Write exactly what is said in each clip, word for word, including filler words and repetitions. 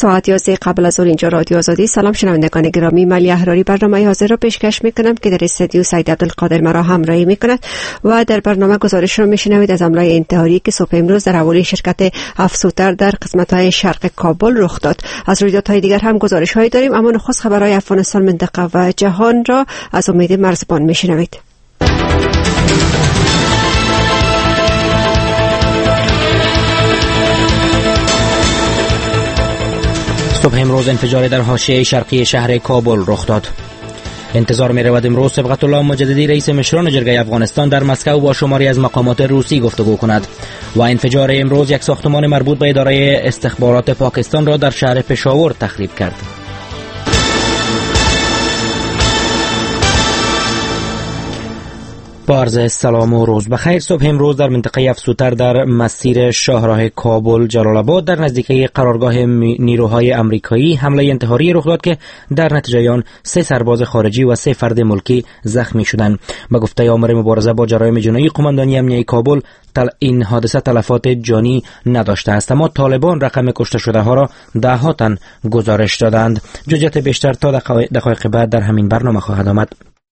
ساعت یازده قبل از ظهر اینجا رادیو آزادی. سلام شنوندگان گرامی، ملی احراری برنامه حاضر را پیشکش میکنم که در استودیو سید عبدالقادر مرا همراهی میکند و در برنامه گزارش را میشنوید از حمله انتحاری که صبح امروز در حوالی شرکت افسوتر در قسمت‌های شرق کابل رخ داد. از رویدادهای دیگر هم گزارش هایی داریم، اما نخست خبرهای افغانستان، منطقه و جهان را از امید مرزبان میشنوید. صبح امروز انفجاری در حاشیه شرقی شهر کابل رخ داد. انتظار می رود امروز صبغت الله مجددی رئیس مشران جرگه افغانستان در مسکو با شماری از مقامات روسی گفتگو کند و انفجار امروز یک ساختمان مربوط به اداره استخبارات پاکستان را در شهر پشاور تخریب کرد. با عرض سلام و روز بخیر. صبح امروز در منطقه افسوتر در مسیر شاهراه کابل جلال آباد در نزدیکی قرارگاه نیروهای آمریکایی حمله انتحاری رخ داد که در نتیجه آن سه سرباز خارجی و سه فرد ملکی زخمی شدند. به گفته آمر مبارزه با جرایم جنایی قماندانی امنیتی کابل، این حادثه تلفات جانی نداشته است، اما طالبان رقم کشته شده ها را ده ها تن گزارش دادند. جزئیات بیشتر تا دقایق بعد در همین برنامه خواهد آمد.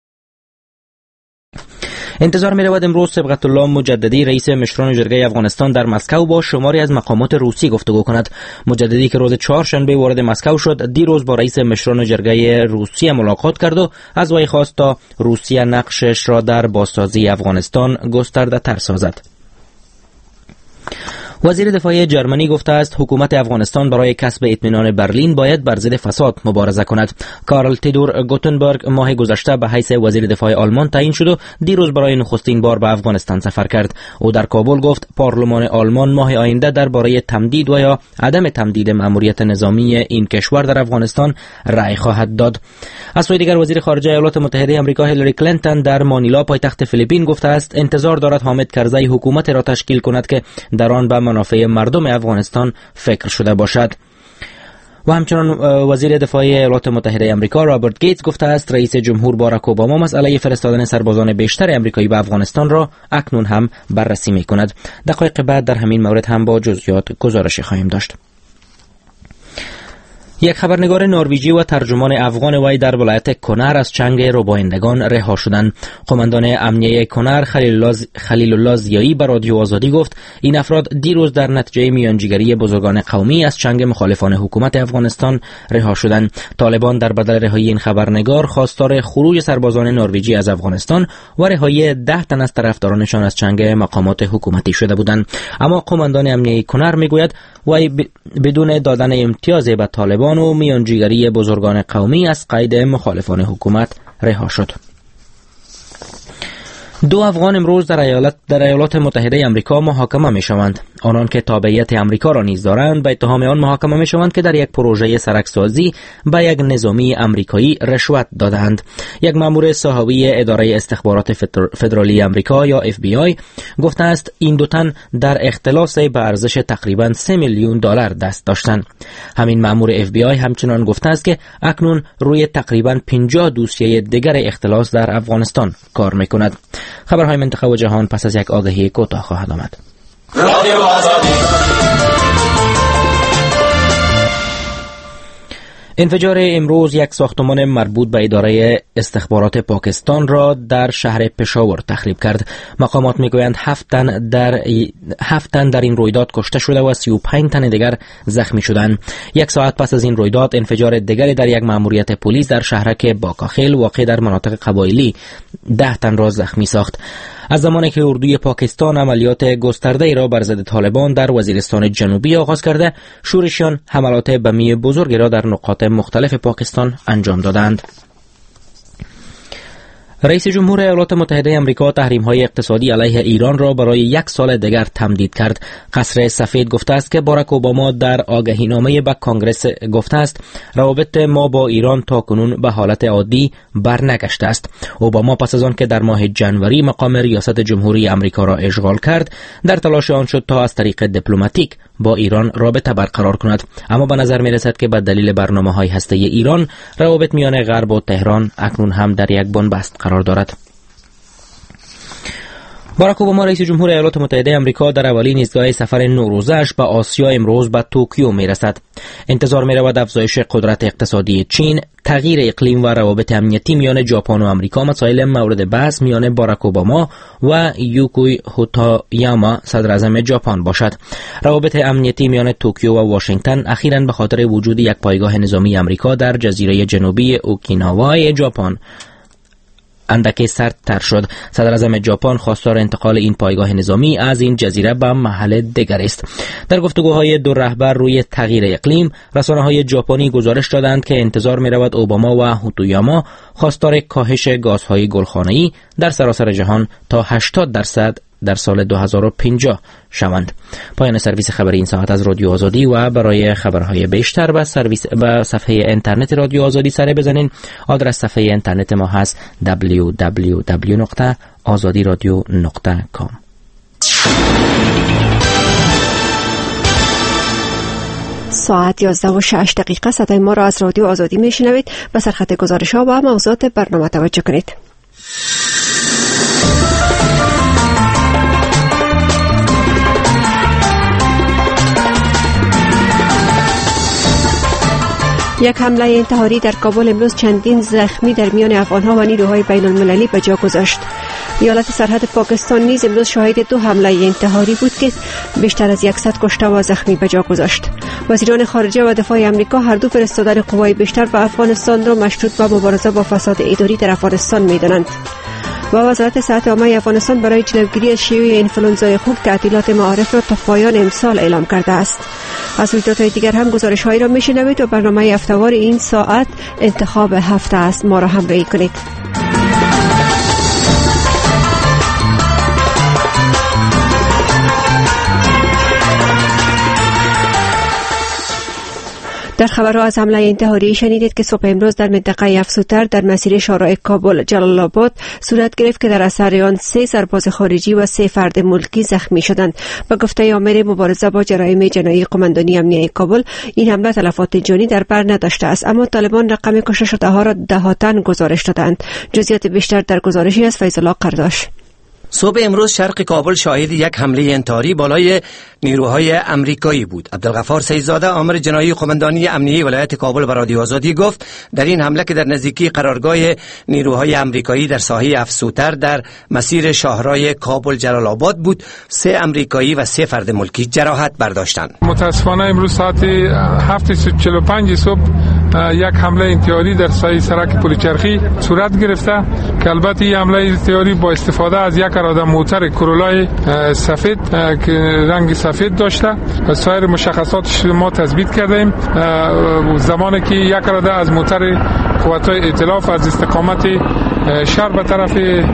انتظار می رود امروز صبغت الله مجددی رئیس مشران جرگه افغانستان در مسکو با شماری از مقامات روسی گفتگو کند. مجددی که روز چهارشنبه وارد مسکو شد، دیروز با رئیس مشران جرگه روسیه ملاقات کرد و از وی خواست تا روسیه نقشش را در بازسازی افغانستان گسترده تر سازد. وزیر دفاع جرمنی گفته است حکومت افغانستان برای کسب اطمینان برلین باید بر ضد فساد مبارزه کند. کارل تیدور گوتنبرگ ماه گذشته به حیث وزیر دفاع آلمان تعیین شد و دیروز برای نخستین بار به افغانستان سفر کرد. او در کابل گفت پارلمان آلمان ماه آینده درباره تمدید و یا عدم تمدید مأموریت نظامی این کشور در افغانستان رأی خواهد داد. از سوی دیگر وزیر خارجه ایالات متحده آمریکا هیلاری کلینتون در مانیلا پایتخت فیلیپین گفته است انتظار دارد حامد کرزی حکومت را تشکیل کند که در آن به منافع مردم افغانستان فکر شده باشد. و همچنان وزیر دفاع ایالات متحده آمریکا رابرت گیتس گفته است رئیس جمهور باراک اوباما مسئله فرستادن سربازان بیشتر آمریکایی به افغانستان را اکنون هم بررسی می‌کند. دقایق بعد در همین مورد هم با جزئیات گزارش خواهیم داشت. یک خبرنگار نروژی و ترجمان افغان وی در ولایت کنر از چنگ ربایندگان رها شدند. قماندان امنیه کنر خلیل الله ضیایی به رادیو آزادی گفت این افراد دیروز در نتیجه میانجیگری بزرگان قومی از چنگ مخالفان حکومت افغانستان رها شدند. طالبان در بدل رهایی این خبرنگار خواستار خروج سربازان نروژی از افغانستان و رهایی ده تن از طرفدارانشان از چنگ مقامات حکومتی شده بودند. اما قماندان امنیه کنر میگوید وی بدون دادن امتیاز به طالبان و میانجیگری بزرگان قومی از قید مخالفان حکومت رها شد. دو افغان امروز در ایالات در ایالات متحده آمریکا محاکمه می‌شوند. آنان که تابعیت آمریکا را نیز دارند به اتهام آن محاکمه می‌شوند که در یک پروژه سرکسازی به یک نظامی آمریکایی رشوت دادند. یک مأمور صحابی اداره استخبارات فدرالی آمریکا یا اف بی آی گفته است این دو تن در اختلاس به ارزش تقریباً سه میلیون دلار دست داشتند. همین مأمور اف بی آی همچنان گفته است که اکنون روی تقریباً پنجاه دوسیه دیگر اختلاس در افغانستان کار می‌کند. خبرهای منطقه و جهان پس از یک آگهی کوتاه خواهد آمد. رادیو آزادی. انفجار امروز یک ساختمان مربوط به اداره استخبارات پاکستان را در شهر پشاور تخریب کرد. مقامات میگویند هفت تن در هفت تن در این رویداد کشته شده و سی و پنج تن دیگر زخمی شدند. یک ساعت پس از این رویداد انفجار دیگری در یک مأموریت پلیس در شهرک باکاخیل واقع در مناطق قبایلی ده تن را زخمی ساخت. از زمانی که اردوی پاکستان عملیات گسترده‌ای را بر ضد طالبان در وزیرستان جنوبی آغاز کرده، شورشیان حملات بمی بزرگی را در نقاط مختلف پاکستان انجام دادند. رئیس جمهور ایالات متحده آمریکا تحریم‌های اقتصادی علیه ایران را برای یک سال دیگر تمدید کرد. قصر سفید گفته است که باراک اوباما در آگهی‌نامه به کنگره گفته است روابط ما با ایران تاکنون به حالت عادی برنگشته است. اوباما پس از آن که در ماه جنوری مقام ریاست جمهوری آمریکا را اشغال کرد، در تلاش آن شد تا از طریق دیپلماتیک با ایران رابطه برقرار کند، اما به نظر می رسد که به دلیل برنامه‌های هسته‌ای ایران روابط میان غرب و تهران اکنون هم در یک بنبست قرار دارد. باراک اوباما رئیس جمهور ایالات متحده آمریکا در اولین ایستگاه سفر نوروزش به آسیا امروز به توکیو میرسد. انتظار می‌رود افزایش قدرت اقتصادی چین، تغییر اقلیم و روابط امنیتی میان ژاپن و آمریکا مسائل مورد بحث میان باراک اوباما و یوکی هوتایاما صدر اعظم ژاپن باشد. روابط امنیتی میان توکیو و واشنگتن اخیراً به خاطر وجود یک پایگاه نظامی آمریکا در جزیره جنوبی اوکیناوا ژاپن اندکی سردتر شد. صدر اعظم ژاپن خواستار انتقال این پایگاه نظامی از این جزیره به محل دیگر است. در گفتگوهای دو رهبر روی تغییر اقلیم، رسانه‌های ژاپنی گزارش دادند که انتظار می‌رود اوباما و هوتویاما خواستار کاهش گازهای گلخانه‌ای در سراسر جهان تا هشتاد درصد در سال دو هزار و پنجاه شوند. پایان سرویس خبری این ساعت از رادیو آزادی و برای خبرهای بیشتر به سرویس به صفحه اینترنت رادیو آزادی سر بزنین. آدرس صفحه اینترنت ما هست دبلیو دبلیو دبلیو نقطه آزادی رادیو نقطه کام. ساعت یازده و شش دقیقه صدای ما را از رادیو آزادی میشنوید. به سرخط گزارش ها و موضوعات برنامه توجه کنید. یک حمله انتحاری در کابل امروز چندین زخمی در میان افغان‌ها و نیروهای بین المللی به جا گذاشت. ایالت سرحد پاکستان نیز امروز شاهد دو حمله انتحاری بود که بیشتر از صد کشته و زخمی به جا گذاشت. وزیران خارجه و دفاع آمریکا هر دو فرستادن قوای بیشتر به افغانستان را مشروط به مبارزه با فساد اداری در افغانستان می‌دانند. و وزارت صحت عامه افغانستان برای جلوگیری از شیوع انفلونزای خوک تعطیلات معارف را تا پایان امسال اعلام کرده است. از رویدادهای دیگر هم گزارش‌هایی را می‌شنوید و برنامه هفته‌وار این ساعت انتخاب هفته است. ما را همراهی کنید. در خبرها از حمله انتحاری شنیدید که صبح امروز در منطقه افسوتر در مسیر شارع کابل جلال آباد صورت گرفت که در اثر آن سه سرباز خارجی و سه فرد ملکی زخمی شدند. به گفته آمر مبارزه با جرایم جنایی قماندانی امنیه کابل، این حمله تلفات جانی در بر نداشته است، اما طالبان رقم کشته شده ها را ده تن گزارش دادند. جزئیات بیشتر در گزارشی از فیض الله قرداش. صبح امروز شرق کابل شاهد یک حمله انتحاری بالای نیروهای آمریکایی بود. عبدالغفار سیدزاده آمر جنایی قماندانی امنیه ولایت کابل به رادیو آزادی گفت در این حمله که در نزدیکی قرارگاه نیروهای آمریکایی در ساحه افسوتر در مسیر شاهراه کابل جلال آباد بود، سه آمریکایی و سه فرد ملکی جراحت برداشتند. متاسفانه امروز ساعت هفت و چهل و پنج صبح یک حمله انتحاری در ساحه سرک پلچرخی صورت گرفته که البته این حمله انتحاری با استفاده از یک اراده موتر کرولای سفید که رنگ سفید داشته و سایر مشخصاتش ما تثبیت کردیم. زمانی که یک اراده از موتر قوت‌های ائتلاف از استقامت شرق به طرف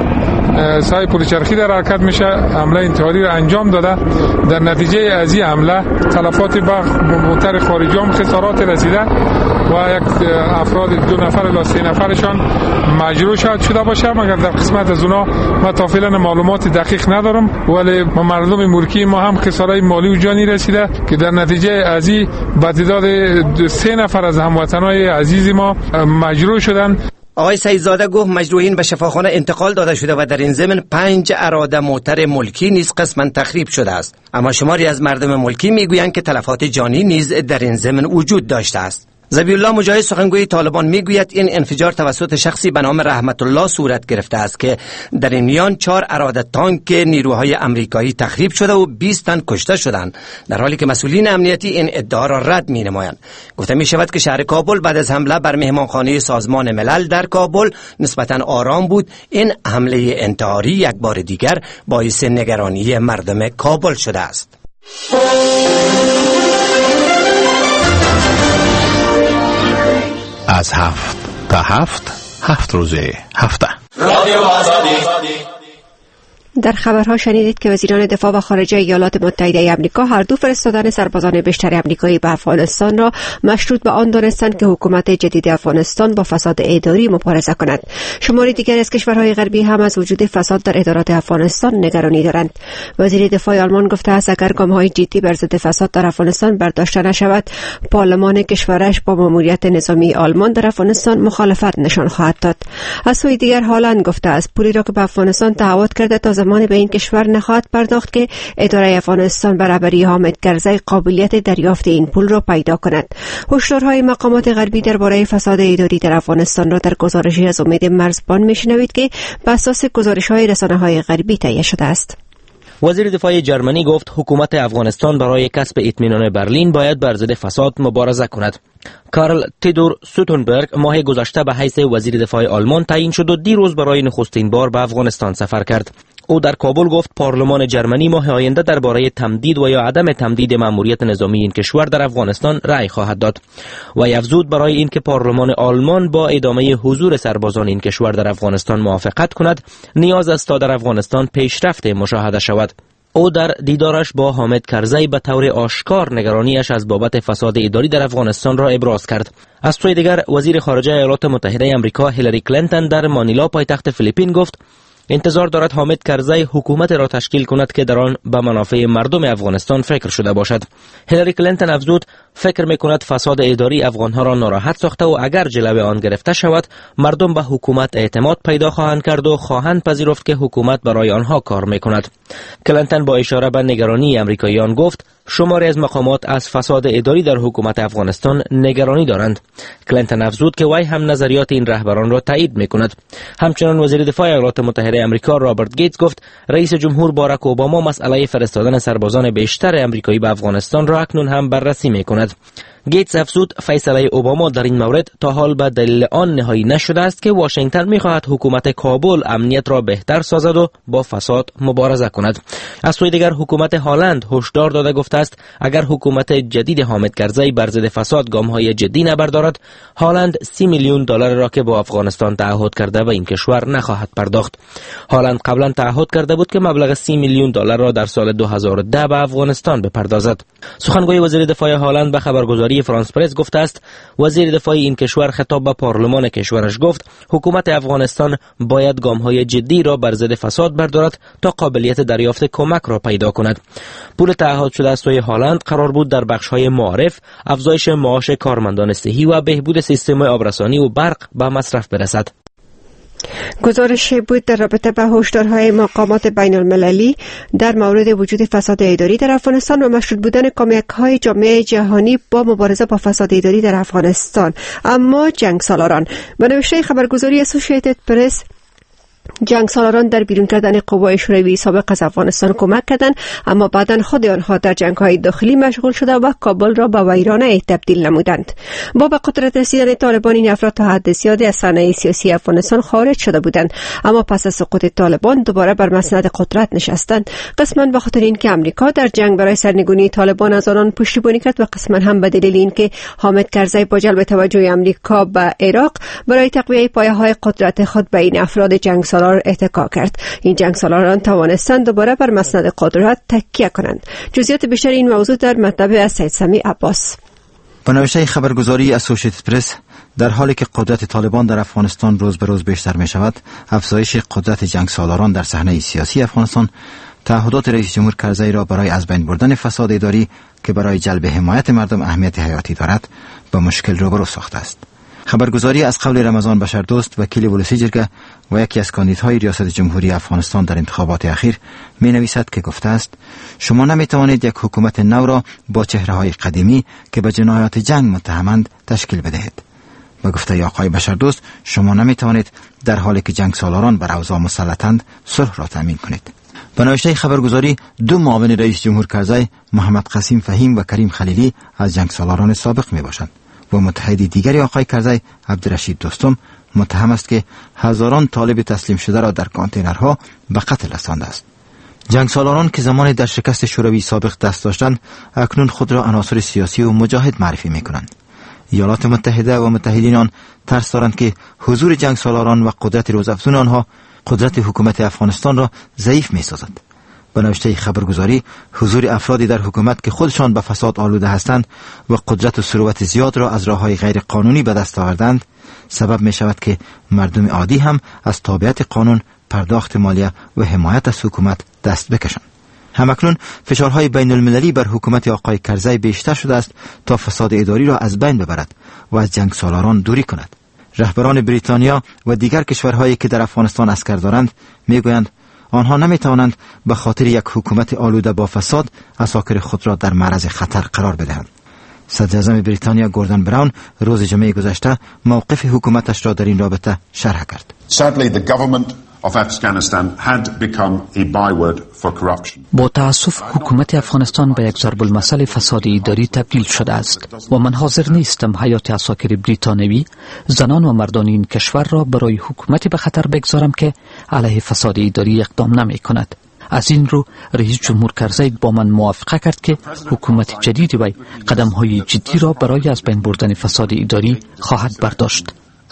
ساحه پلچرخی در حرکت میشه حمله انتحاری را انجام داده. در نتیجه از این حمله تلفات به موتر خارجی هم خسارات رسیده و یک افراد دو نفر الی سه نفرشان مجروح شاید شده باشه، مگر در قسمت از اونا من تا فعلا معلومات دقیق ندارم، ولی مردم ملکی ما هم خسارات مالی و جانی رسیده که در نتیجه از این به تعداد سه نفر از هموطنان عزیز ما مجروح شدن. آقای سیدزاده گفت مجروحین به شفاخانه انتقال داده شده و در این ضمن پنج اراده موتر ملکی نیز قسما تخریب شده است، اما شماری از مردم ملکی میگویند که تلفات جانی نیز در این ضمن وجود داشته است. ذبیحالله مجاهد سخنگوی طالبان میگوید این انفجار توسط شخصی به نام رحمت الله صورت گرفته است که در این میان چهار اراده تانک نیروهای آمریکایی تخریب شده و بیست تن کشته شدند، در حالی که مسئولین امنیتی این ادعا را رد می نمایند. گفته می شود که شهر کابل بعد از حمله بر مهمانخانه سازمان ملل در کابل نسبتاً آرام بود. این حمله انتحاری یک بار دیگر باعث نگرانی مردم کابل شده است. از هفت تا هفت هفت روزه هفته رادیو آزادی. در خبرها شنیدید که وزیران دفاع و خارجه ایالات متحده آمریکا هر دو فرستادن سربازان بیشتر آمریکایی به افغانستان را مشروط به آن دانستند که حکومت جدید افغانستان با فساد اداری مبارزه کند. شماری دیگر از کشورهای غربی هم از وجود فساد در ادارات افغانستان نگرانی دارند. وزیر دفاع آلمان گفته است اگر گام‌های جدی بر ضد فساد در افغانستان برداشته نشود، پارلمان کشورش با ماموریت نظامی آلمان در افغانستان مخالفت نشان خواهد داد. از سوی دیگر هالند گفته است پولی را که به افغانستان تهویه کرده تا زمان به این کشور نخواهد پرداخت که اداره افغانستان برابری حامد کرزی قابلیت دریافت این پول را پیدا کند. هشدارهای مقامات غربی درباره فساد اداری در افغانستان را در گزارشی از امید مرزبان میشنوید که بر اساس گزارش‌های رسانه‌های غربی تهیه شده است. وزیر دفاع جرمنی گفت حکومت افغانستان برای کسب اطمینان برلین باید بر ضد فساد مبارزه کند. کارل تیدور سوتنبرگ ماه گذشته به حیث وزیر دفاع آلمان تعیین شد و دیروز برای نخستین بار به افغانستان سفر کرد. او در کابل گفت پارلمان جرمنی ماه آینده درباره تمدید و یا عدم تمدید مأموریت نظامی این کشور در افغانستان رأی خواهد داد. و افزود برای اینکه پارلمان آلمان با ادامه حضور سربازان این کشور در افغانستان موافقت کند، نیاز است تا در افغانستان پیشرفت مشاهده شود. او در دیدارش با حامد کرزی به طور آشکار نگرانیش از بابت فساد اداری در افغانستان را ابراز کرد. از سوی دیگر وزیر خارجه ایالات متحده آمریکا هیلاری کلینتون در مانیلا پایتخت فیلیپین گفت انتظار دارد حامد کرزی حکومت را تشکیل کند که در آن به منافع مردم افغانستان فکر شده باشد. هیلاری کلینتون افزود فکر میکند فساد اداری افغانها را ناراحت ساخته و اگر جلوه آن گرفته شود مردم به حکومت اعتماد پیدا خواهند کرد و خواهند پذیرفت که حکومت برای آنها کار میکند. کلینتون با اشاره به نگرانی آمریکاییان گفت شماری از مقامات از فساد اداری در حکومت افغانستان نگرانی دارند. کلینتون افزود که وی هم نظریات این رهبران را تایید میکند. همچنان وزیر دفاع ایالات متحده آمریکا رابرت گیتس گفت رئیس جمهور باراک اوباما مسئله فرستادن سربازان بیشتر آمریکایی به افغانستان را اکنون هم بررسی میکند. گیتس افزود فیصله اوباما در این مورد تا حال به دلیل آن نهایی نشده است که واشنگتن میخواهد حکومت کابل امنیت را بهتر سازد و با فساد مبارزه کند. از سوی دیگر حکومت هلند هشدار داده گفته است اگر حکومت جدید حامد کرزی بر ضد فساد گام‌های جدی نبردارد، هلند سی میلیون دلار را که با افغانستان تعهد کرده به این کشور نخواهد پرداخت. هلند قبلا تعهد کرده بود که مبلغ سی میلیون دلار را در سال دو هزار و ده به افغانستان بپردازد. سخنگوی وزیر دفاع هلند به خبرگزاری فرانس پرس گفته است وزیر دفاع این کشور خطاب به پارلمان کشورش گفت حکومت افغانستان باید گام‌های جدی را بر ضد فساد بردارد تا قابلیت دریافت کمک را پیدا کند. پول تعهد شده از سوی هلند قرار بود در بخش‌های معارف، افزایش معاش کارمندان صحی و بهبود سیستم آبرسانی و برق به مصرف برسد. گزارش بود در رابطه با هشدارهای مقامات بین المللی در مورد وجود فساد اداری در افغانستان و مشروط بودن کمک‌های جامعه جهانی با مبارزه با فساد اداری در افغانستان. اما جنگ سالاران به نوشته خبرگزاری اسوسییتد پرس جنگ سالاران در بیرون کردن قوای شوروی سابق از افغانستان کمک کردند، اما بعداً خود آنها در جنگ‌های داخلی مشغول شده و کابل را به ویرانه تبدیل نمودند. با به قدرت رسیدن طالبان این افراد تا حد زیادی از صحنه سیاسی افغانستان خارج شده بودند، اما پس از سقوط طالبان دوباره بر مسند قدرت نشستند، قسماً به خاطر اینکه آمریکا در جنگ برای سرنگونی طالبان از آنان پشتیبانی کرد و قسماً هم به دلیل اینکه حامد کرزی با جلب توجه آمریکا به عراق برای تقویت پایه‌های قدرت خود به این افراد جنگ سالار اتکا کرد. این جنگ سالاران توانستند دوباره بر مسند قدرت تکیه کنند. جزئیات بیشتر این موضوع در مطلب از سید سمیع عباس. به نوشته خبرگزاری اسوسییتد پرس در حالی که قدرت طالبان در افغانستان روز به روز بیشتر می شود، افزایش قدرت جنگ سالاران در صحنه سیاسی افغانستان تعهدات رئیس جمهور کرزی را برای از بین بردن فساد اداری که برای جلب حمایت مردم اهمیت حیاتی دارد به مشکل روبرو ساخته است. خبرگزاری از قبل رمضان بشردوست وکیل ولسی جرگه و یکی از کاندیدهای ریاست جمهوری افغانستان در انتخابات اخیر می نویسد که گفته است شما نمی توانید یک حکومت نو را با چهره‌های قدیمی که به جنایات جنگ متهمند تشکیل بدهید. به گفته آقای بشردوست شما نمی توانید در حالی که جنگ سالاران بر اوضاع مسلطند صلح را تامین کنید. به نوشته خبرگزاری دو معاون رئیس جمهور کرزی محمد قاسم فهیم و کریم خلیلی از جنگ سالاران سابق می باشند و متحد دیگری آقای کرزی عبدالرشید دوستم متهم است که هزاران طالب تسلیم شده را در کانتینرها به قتل رسانده است. جنگ سالاران که زمان در شکست شوروی سابق دست داشتند اکنون خود را عناصر سیاسی و مجاهد معرفی می کنند. ایالات متحده و متحدین آن ترس دارند که حضور جنگ سالاران و قدرت روزافزون آنها قدرت حکومت افغانستان را ضعیف می سازد. به نوشته خبرگزاری حضور افرادی در حکومت که خودشان به فساد آلوده هستند و قدرت و ثروت زیاد را از راه‌های غیر قانونی به دست آوردند سبب می شود که مردم عادی هم از تابعیت قانون، پرداخت مالیه و حمایت از حکومت دست بکشند. همکنون فشارهای بین المللی بر حکومت آقای کرزی بیشتر شده است تا فساد اداری را از بین ببرد و از جنگ سالاران دوری کند. رهبران بریتانیا و دیگر کشورهایی که در افغانستان عسکر دارند میگویند آنها نمی توانند به خاطر یک حکومت آلوده با فساد عساکر خود را در معرض خطر قرار بدهند. صدر اعظم بریتانیا گوردن براون روز جمعه گذشته موقف حکومتش را در این رابطه شرح کرد. Sadly, the government of Afghanistan had become a byword for corruption. با تأسف حکومت افغانستان به یک ضرب المثل فساد اداری تبدیل شده است و من حاضر نیستم حیات عساکر بریتانیایی، زنان و مردان این کشور را برای حکومتی به خطر بگذارم که علیه فساد اداری اقدام نمی کند. از این رو رئیس جمهور کرزی با من موافقه کرد که حکومت جدید وی قدم‌های جدی را برای از بین بردن فساد اداری خواهد برداشت.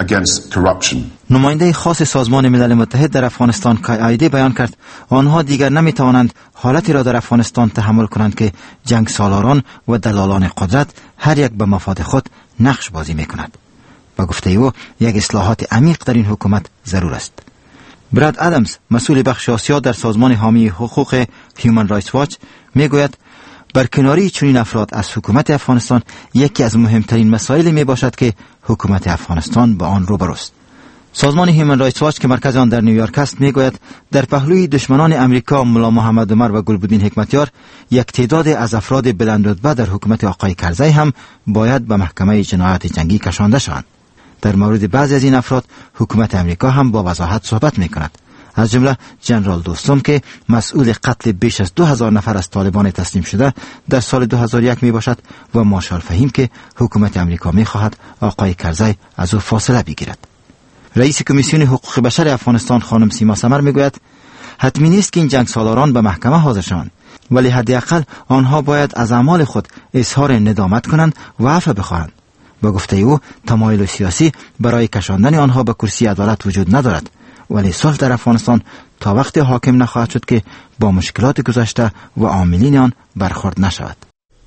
نماینده خاص سازمان ملل متحد در افغانستان کای آیدی بیان کرد آنها دیگر نمیتوانند حالتی را در افغانستان تحمل کنند که جنگ سالاران و دلالان قدرت هر یک به مفاد خود نقش بازی میکند. با گفته او یک اصلاحات عمیق در این حکومت ضرور است. براد ادمز مسئول بخش آسیا در سازمان حامی حقوق هیومن رایتس واچ میگوید برکناری چنین افراد از حکومت افغانستان یکی از مهمترین مسائل می باشد که حکومت افغانستان با آن روبروست. سازمان هیومن رایتس واچ که مرکز آن در نیویورک است میگوید در پهلوی دشمنان امریکا ملا محمد عمر و گلبدین حکمتیار یک تعداد از افراد بلندرتبه در حکومت آقای کرزی هم باید به محکمه جنایات جنگی کشانده شوند. در مورد بعضی از این افراد حکومت امریکا هم با وضاحت صحبت میکند. از جمله جنرال دوستم که مسئول قتل بیش از دو هزار نفر از طالبان تسلیم شده در سال دو هزار و یک می باشد و مارشال فهیم که حکومت امریکا می خواهد آقای کرزی از او فاصله بگیرد. رئیس کمیسیون حقوق بشر افغانستان خانم سیما سمر می گوید حتمی نیست که این جنگ سالاران به محکمه حاضر شوند، ولی حداقل آنها باید از اعمال خود اظهار ندامت کنند و عفو بخواهند. با گفته او تمایل سیاسی برای کشاندن آنها به کرسی عدالت وجود ندارد، ولی صلح در افغانستان تا وقتی حاکم نخواهد شد که با مشکلات گذشته و عاملین آن برخورد نشود.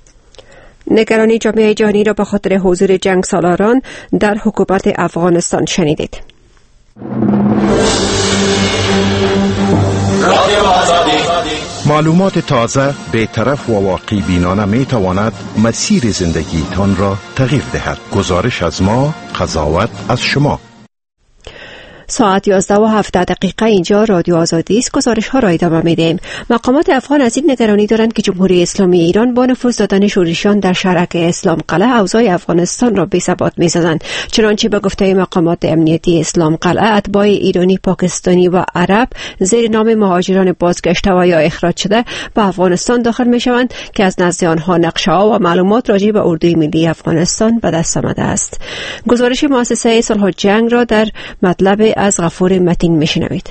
نگرانی جامعه جهانی را به خاطر حضور جنگ سالاران در حکومت افغانستان شنیدید. معلومات تازه، بی‌طرف و واقع بینانه می تواند مسیر زندگی تان را تغییر دهد. گزارش از ما، قضاوت از شما. ساعت یازده و هفده دقیقه اینجا رادیو آزادی است. گزارش ها را ادامه میدیم. مقامات افغان از این نگرانی دارند که جمهوری اسلامی ایران با نفوذ دادن شورشیان در شهرک اسلام قلعه اوضاع افغانستان را بی ثبات می‌سازند. چنانچه به گفته مقامات امنیتی اسلام قلعه اتباع ایرانی، پاکستانی و عرب زیر نام مهاجران بازگشته و یا اخراج شده به افغانستان داخل می‌شوند که از نزد آنها نقشه‌ها و معلومات راجع به اردوی ملی افغانستان به دست آمده است. گزارش مؤسسه صلح و جنگ را در مطلب از غفور متین میشنوید.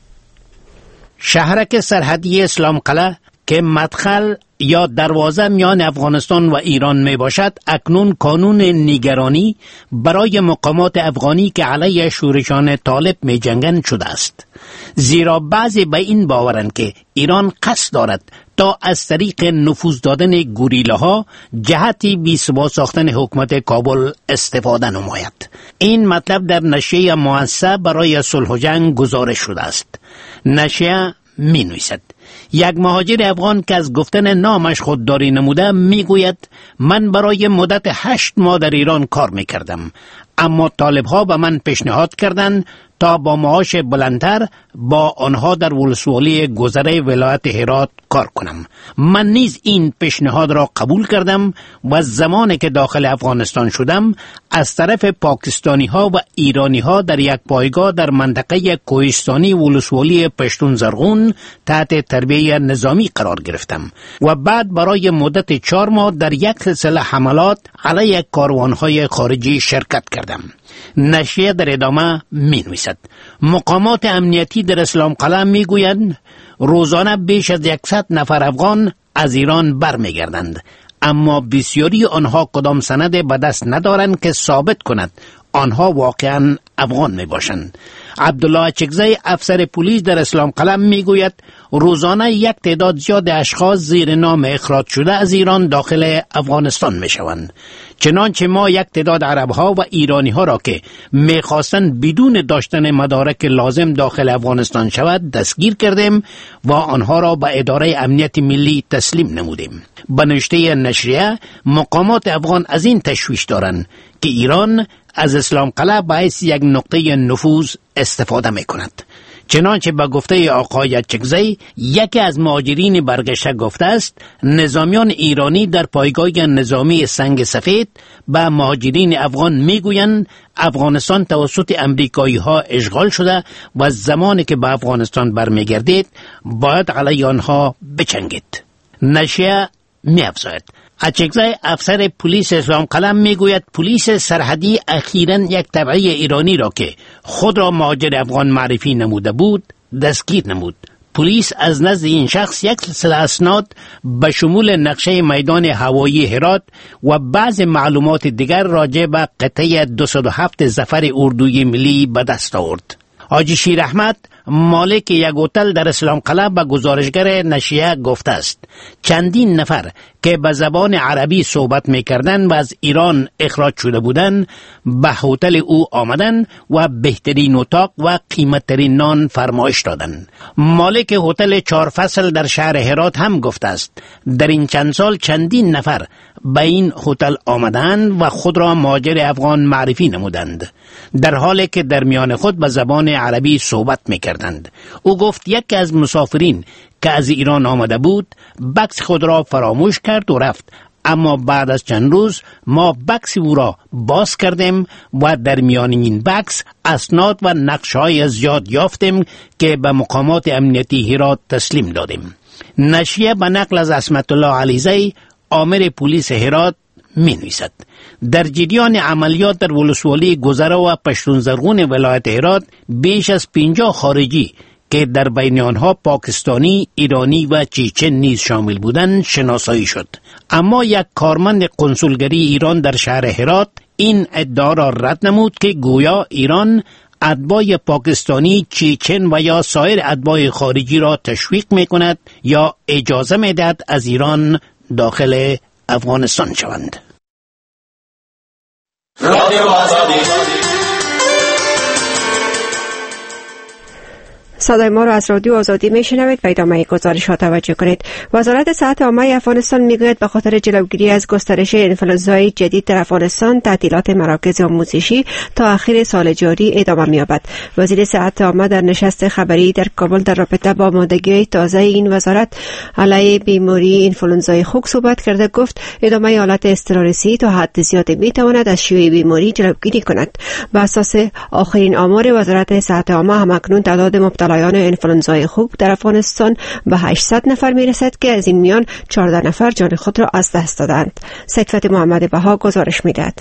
شهرک سرحدی اسلام قلعه که مدخل یا دروازه میان افغانستان و ایران می باشد، اکنون کانون نگرانی برای مقامات افغانی که علیه شورشان طالب می جنگند شده است. زیرا بعضی به این باورند که ایران قصد دارد تا از طریق نفوذ دادن گوریلاها جهتی بی‌ثبات ساختن حکومت کابل استفاده نماید. این مطلب در نشریه مؤسسه برای صلح و جنگ گزارش شده است. نشریه می نویسد یک مهاجر افغان که از گفتن نامش خودداری نموده می گوید من برای مدت هشت ماه در ایران کار می کردم، اما طالب ها به من پیشنهاد کردند تا با معاش بلندتر با آنها در ولسوالی گذره ولایت هرات کار کنم. من نیز این پیشنهاد را قبول کردم و زمانی که داخل افغانستان شدم از طرف پاکستانی ها و ایرانی ها در یک پایگاه در منطقه کوهستانی ولسوالی پشتون زرغون تحت تربیه نظامی قرار گرفتم و بعد برای مدت چهار ماه در یک سلسله حملات علیه کاروانهای خارجی شرکت کردم. نشریه در ادامه می نویسد مقامات امنیتی در اسلام قلعه می گویند روزانه بیش از صد نفر افغان از ایران برمی گردند، اما بسیاری آنها کدام سند به دست ندارند که ثابت کند آنها واقعا افغان می باشند. عبدالله چکزی افسر پلیس در اسلام قلعه می گوید روزانه یک تعداد زیاد اشخاص زیر نام اخراج شده از ایران داخل افغانستان می شوند. چنانچه ما یک تعداد عرب ها و ایرانی ها را که می خواستند بدون داشتن مدارک لازم داخل افغانستان شود دستگیر کردیم و آنها را به اداره امنیت ملی تسلیم نمودیم. به نوشته نشریه مقامات افغان از این تشویش دارند که ایران از اسلام قلعه باعث یک نقطه نفوذ استفاده می کند. چنانچه به گفته آقای چکزی، یکی از مهاجرین برگشته گفته است نظامیان ایرانی در پایگاه نظامی سنگ سفید به مهاجرین افغان میگویند افغانستان توسط امریکایی ها اشغال شده و زمانی که به افغانستان برمیگردید باید علیه آنها بجنگید. نشریه می‌افزاید اچکزی افسر پلیس اسلام قلم میگوید پلیس سرحدی اخیراً یک تبعی ایرانی را که خود را مهاجر افغان معرفی نموده بود دستگیر نمود. پلیس از نزد این شخص یک سلسله اسناد به شمول نقشه میدان هوایی هرات و بعض معلومات دیگر راجع به قطعه دویست و هفت ظفر اردوی ملی به دست آورد. حاجی شیر احمد مالک یک هتل در اسلام قلعه به گزارشگر نشریه گفته است چندین نفر که به زبان عربی صحبت می‌کردند و از ایران اخراج شده بودند به هتل او آمدند و بهترین اتاق و قیمتترین نان فرمایش دادند. مالک هتل چهار فصل در شهر هرات هم گفته است در این چند سال چندین نفر به این هتل آمدند و خود را مهاجر افغان معرفی نمودند در حالی که در میان خود به زبان عربی صحبت می‌کردند. او گفت یکی از مسافرین که از ایران آمده بود بکس خود را فراموش کرد و رفت، اما بعد از چند روز ما بکس او را باز کردیم و در میان این بکس اسناد و نقشه‌های زیاد یافتیم که به مقامات امنیتی هرات تسلیم دادیم. نشریه به نقل از عصمت الله علیزی آمر پلیس هرات می نویسد در جریان عملیات در ولسوالی گذره و پشتون زرغون ولایت هرات بیش از پنجاه خارجی که در بین آنها پاکستانی، ایرانی و چیچن نیز شامل بودند شناسایی شد. اما یک کارمند قنسولگری ایران در شهر هرات این ادعا را رد نمود که گویا ایران اتباع پاکستانی، چیچن و یا سایر اتباع خارجی را تشویق می کند یا اجازه می دهد از ایران داخل افغانستان شوند. صدای ما را از رادیو آزادی میشنوید و ادامه گزارش ها توجه کنید. وزارت صحت عامه افغانستان میگوید به خاطر جلوگیری از گسترش انفلوئنزای جدید در افغانستان تعطیلات مراکز آموزشی تا آخر سال جاری ادامه می‌یابد. وزیر صحت عامه در نشست خبری در کابل در رابطه با آمادگی تازه این وزارت علیه بیماری انفلوئنزای خوک صحبت کرده. گفت ادامه حالت اضطراری تا حد زیادی میتواند از شیوع بیماری جلوگیری کند. بر اساس آخرین آمار وزارت صحت عامه همکنون تعداد مبتلایان انفلوئنزای خوک در افغانستان به هشتصد نفر میرسد که از این میان چهارده نفر جان خود را از دست دادند. سید محمد بها گزارش میدهد.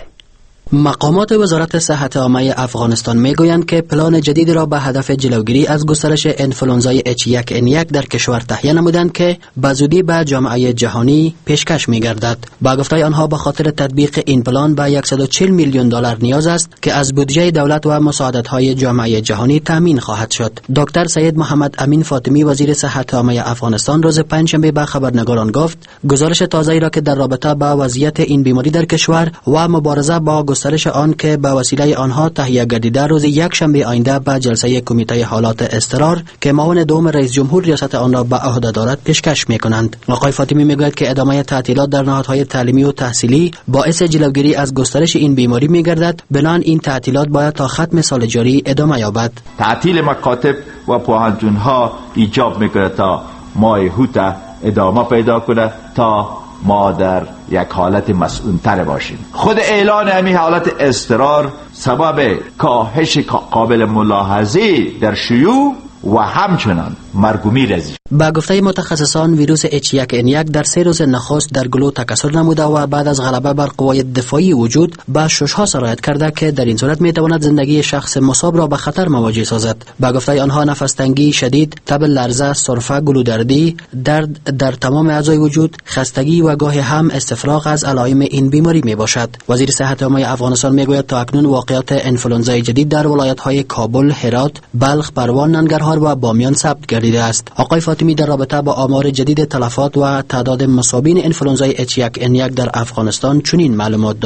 مقامات وزارت صحت عامه افغانستان میگویند که پلان جدید را به هدف جلوگیری از گسترش انفلوئنزای اچ یک ان یک در کشور تهیه نمودند که به زودی به جامعه جهانی پیشکش میگردد. با گفته آنها به خاطر تطبیق این پلان به صد و چهل میلیون دلار نیاز است که از بودجه دولت و مساعدت‌های جامعه جهانی تامین خواهد شد. دکتر سید محمد امین فاطمی وزیر صحت عامه افغانستان روز پنجشنبه به خبرنگاران گفت گزارش تازه‌ای را که در رابطه با وضعیت این بیماری در کشور و مبارزه با گسترش آن که به وسیله آنها تهیه گردیده روز یک شنبه آینده به جلسه کمیته حالات اضطرار که معاون دوم رئیس جمهور ریاست آن را به عهده دارد پیشکش می‌کنند. آقای فاطمی میگوید که ادامه تعطیلات در نهادهای تعلیمی و تحصیلی باعث جلوگیری از گسترش این بیماری می‌گردد. بنابراین این تعطیلات باید تا ختم سال جاری ادامه یابد. تعطیل مکاتب و پوهنتون‌ها ایجاب می‌کند تا ماه هوت ادامه پیدا کنه تا ما در یک حالت مسئول‌تر باشیم. خود اعلان همین حالت اضطرار سبب کاهش قابل ملاحظه در شیوع و همچنان مرگ و میر است. با گفته متخصصان ویروس اچ یک ان یک در سه روز نخست در گلو تکثر نموده و بعد از غلبه بر قوای دفاعی وجود به شش‌ها سرایت کرده که در این صورت میتواند زندگی شخص مصاب را به خطر مواجه سازد. با گفته آنها نفس تنگی شدید، تب لرزه، سرفه، گلودردی، درد در تمام اعضای وجود، خستگی و گاهی هم استفراغ از علائم این بیماری میباشد. وزیر صحت عامه افغانستان میگوید تا اکنون واقعات انفلوئنزای جدید در ولایت‌های کابل، هرات، بلخ، پروان، ننگرهار و بامیان ثبت گردیده است. آقای فاطمی در رابطه با آمار جدید تلفات و تعداد مصابین انفلوئنزای اچ یک ان یک در افغانستان چنین معلومات داد.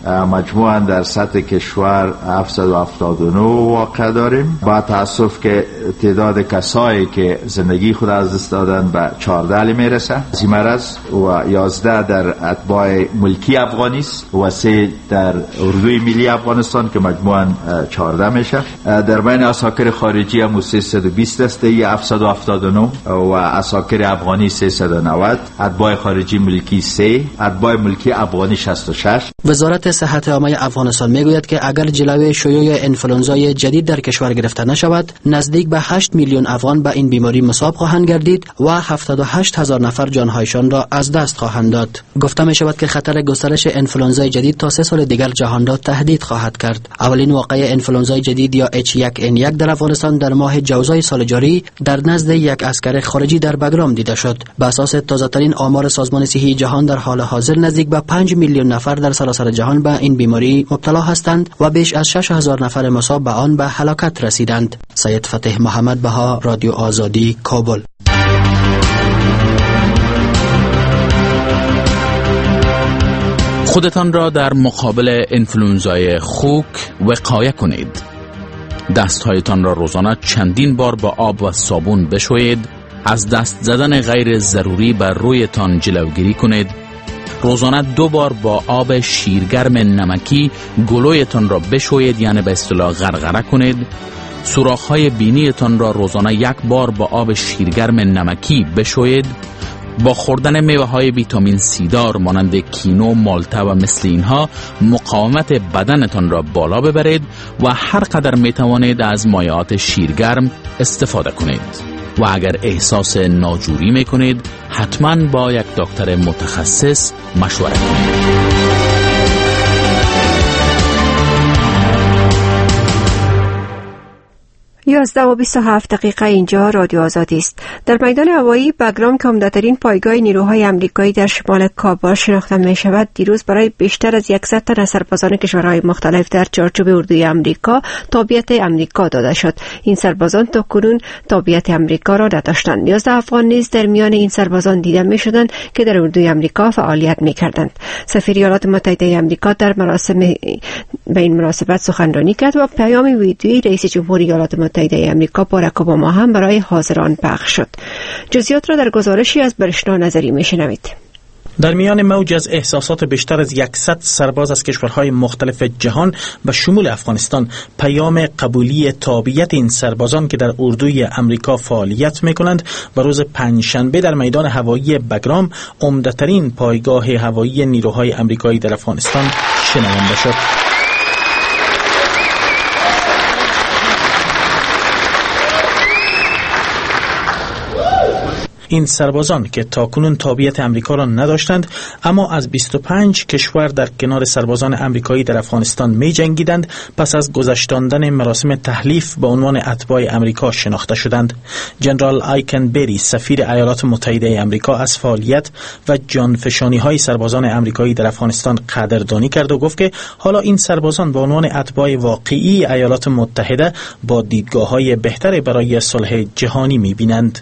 مجموعاً در سطح کشور هفتصد و هفتاد و نه واقع داریم. با تاسف که تعداد کسایی که زندگی خود از دست دادن به چهارده میرسه از این مرض و یازده در اتباع ملکی افغانی است و سه در اردوی ملی افغانستان که مجموعاً چهارده میشه. در بین عساکر خارجی هم سیصد و بیست است هفتصد و هفتاد و نه و عساکر افغانی سیصد و نود، اتباع خارجی ملکی سه، اتباع ملکی افغانی شصت و شش. وزارت صحت عامه افغانستان میگوید که اگر جلوی شیوع انفلونزای جدید در کشور گرفته نشود نزدیک به هشت میلیون افغان به این بیماری مصاب خواهند گردید و هفتاد و هشت هزار نفر جانهایشان را از دست خواهند داد. گفته می شود که خطر گسترش انفلونزای جدید تا سه سال دیگر جهان را تهدید خواهد کرد. اولین واقعه انفلونزای جدید یا اچ یک ان یک در افغانستان در ماه جوزای سال جاری در نزد یک عسکر خارجی در بگرام دیده شد. به اساس تازه‌ترین آمار سازمان صحی جهان در حال حاضر نزدیک به پنج میلیون نفر در سراسر جهان به این بیماری مبتلا هستند و بیش از شش هزار نفر مصاب به آن به هلاکت رسیدند. سید فتح محمد بها، رادیو آزادی، کابل. خودتان را در مقابل انفلونزای خوک وقایه کنید. دستهایتان را روزانه چندین بار با آب و صابون بشویید. از دست زدن غیر ضروری بر رویتان جلوگیری کنید. روزانه دو بار با آب شیرگرم نمکی گلویتان را بشویید، یعنی به اصطلاح غرغره کنید. سوراخ‌های بینیتان را روزانه یک بار با آب شیرگرم نمکی بشویید. با خوردن میوه‌های ویتامین سی دار مانند کینو، مالته و مثل اینها مقاومت بدنتان را بالا ببرید و هر قدر میتوانید از مایعات شیرگرم استفاده کنید. و اگر احساس ناجوری میکنید حتما با یک دکتر متخصص مشوره کنید. یازده و بیست و هفت دقیقه اینجا رادیو آزادی است. در میدان هوایی بگرام که عمده‌ترین پایگاه نیروهای آمریکایی در شمال کابل شناخته می شود، دیروز برای بیشتر از صد تن از سربازان کشورهای مختلف در چارچوب اردوی آمریکا تابعیت آمریکا داده شد. این سربازان تاکنون تابعیت آمریکا را نداشتند. یازده افغان نیز در میان این سربازان دیده می شدند که در اردوی آمریکا فعالیت می کردند. سفیر ایالات متحده آمریکا در مراسم به این مناسبت سخنرانی کرد و پیام ویدیویی رئیس جمهور ایالات متحده آمریکا باراک اوباما هم برای حاضران پخش شد. جزئیات را در گزارشی از برشنا نظری میشنوید. در میان موج از احساسات بیشتر از صد سرباز از کشورهای مختلف جهان به شمول افغانستان، پیام قبولی تابعیت این سربازان که در اردوی آمریکا فعالیت میکنند و روز پنجشنبه در میدان هوایی بگرام، عمده‌ترین پایگاه هوایی نیروهای آمریکایی در افغانستان، شنونده شد. این سربازان که تاکنون تابعیت آمریکا را نداشتند اما از بیست و پنج کشور در کنار سربازان آمریکایی در افغانستان می جنگیدند، پس از گذشتاندن مراسم تحلیف به عنوان اتباع آمریکا شناخته شدند. جنرال آیکن بری سفیر ایالات متحده آمریکا از فعالیت و جانفشانی های سربازان آمریکایی در افغانستان قدردانی کرد و گفت که حالا این سربازان به عنوان اتباع واقعی ایالات متحده با دیدگاه های بهتر برای صلح جهانی می بینند.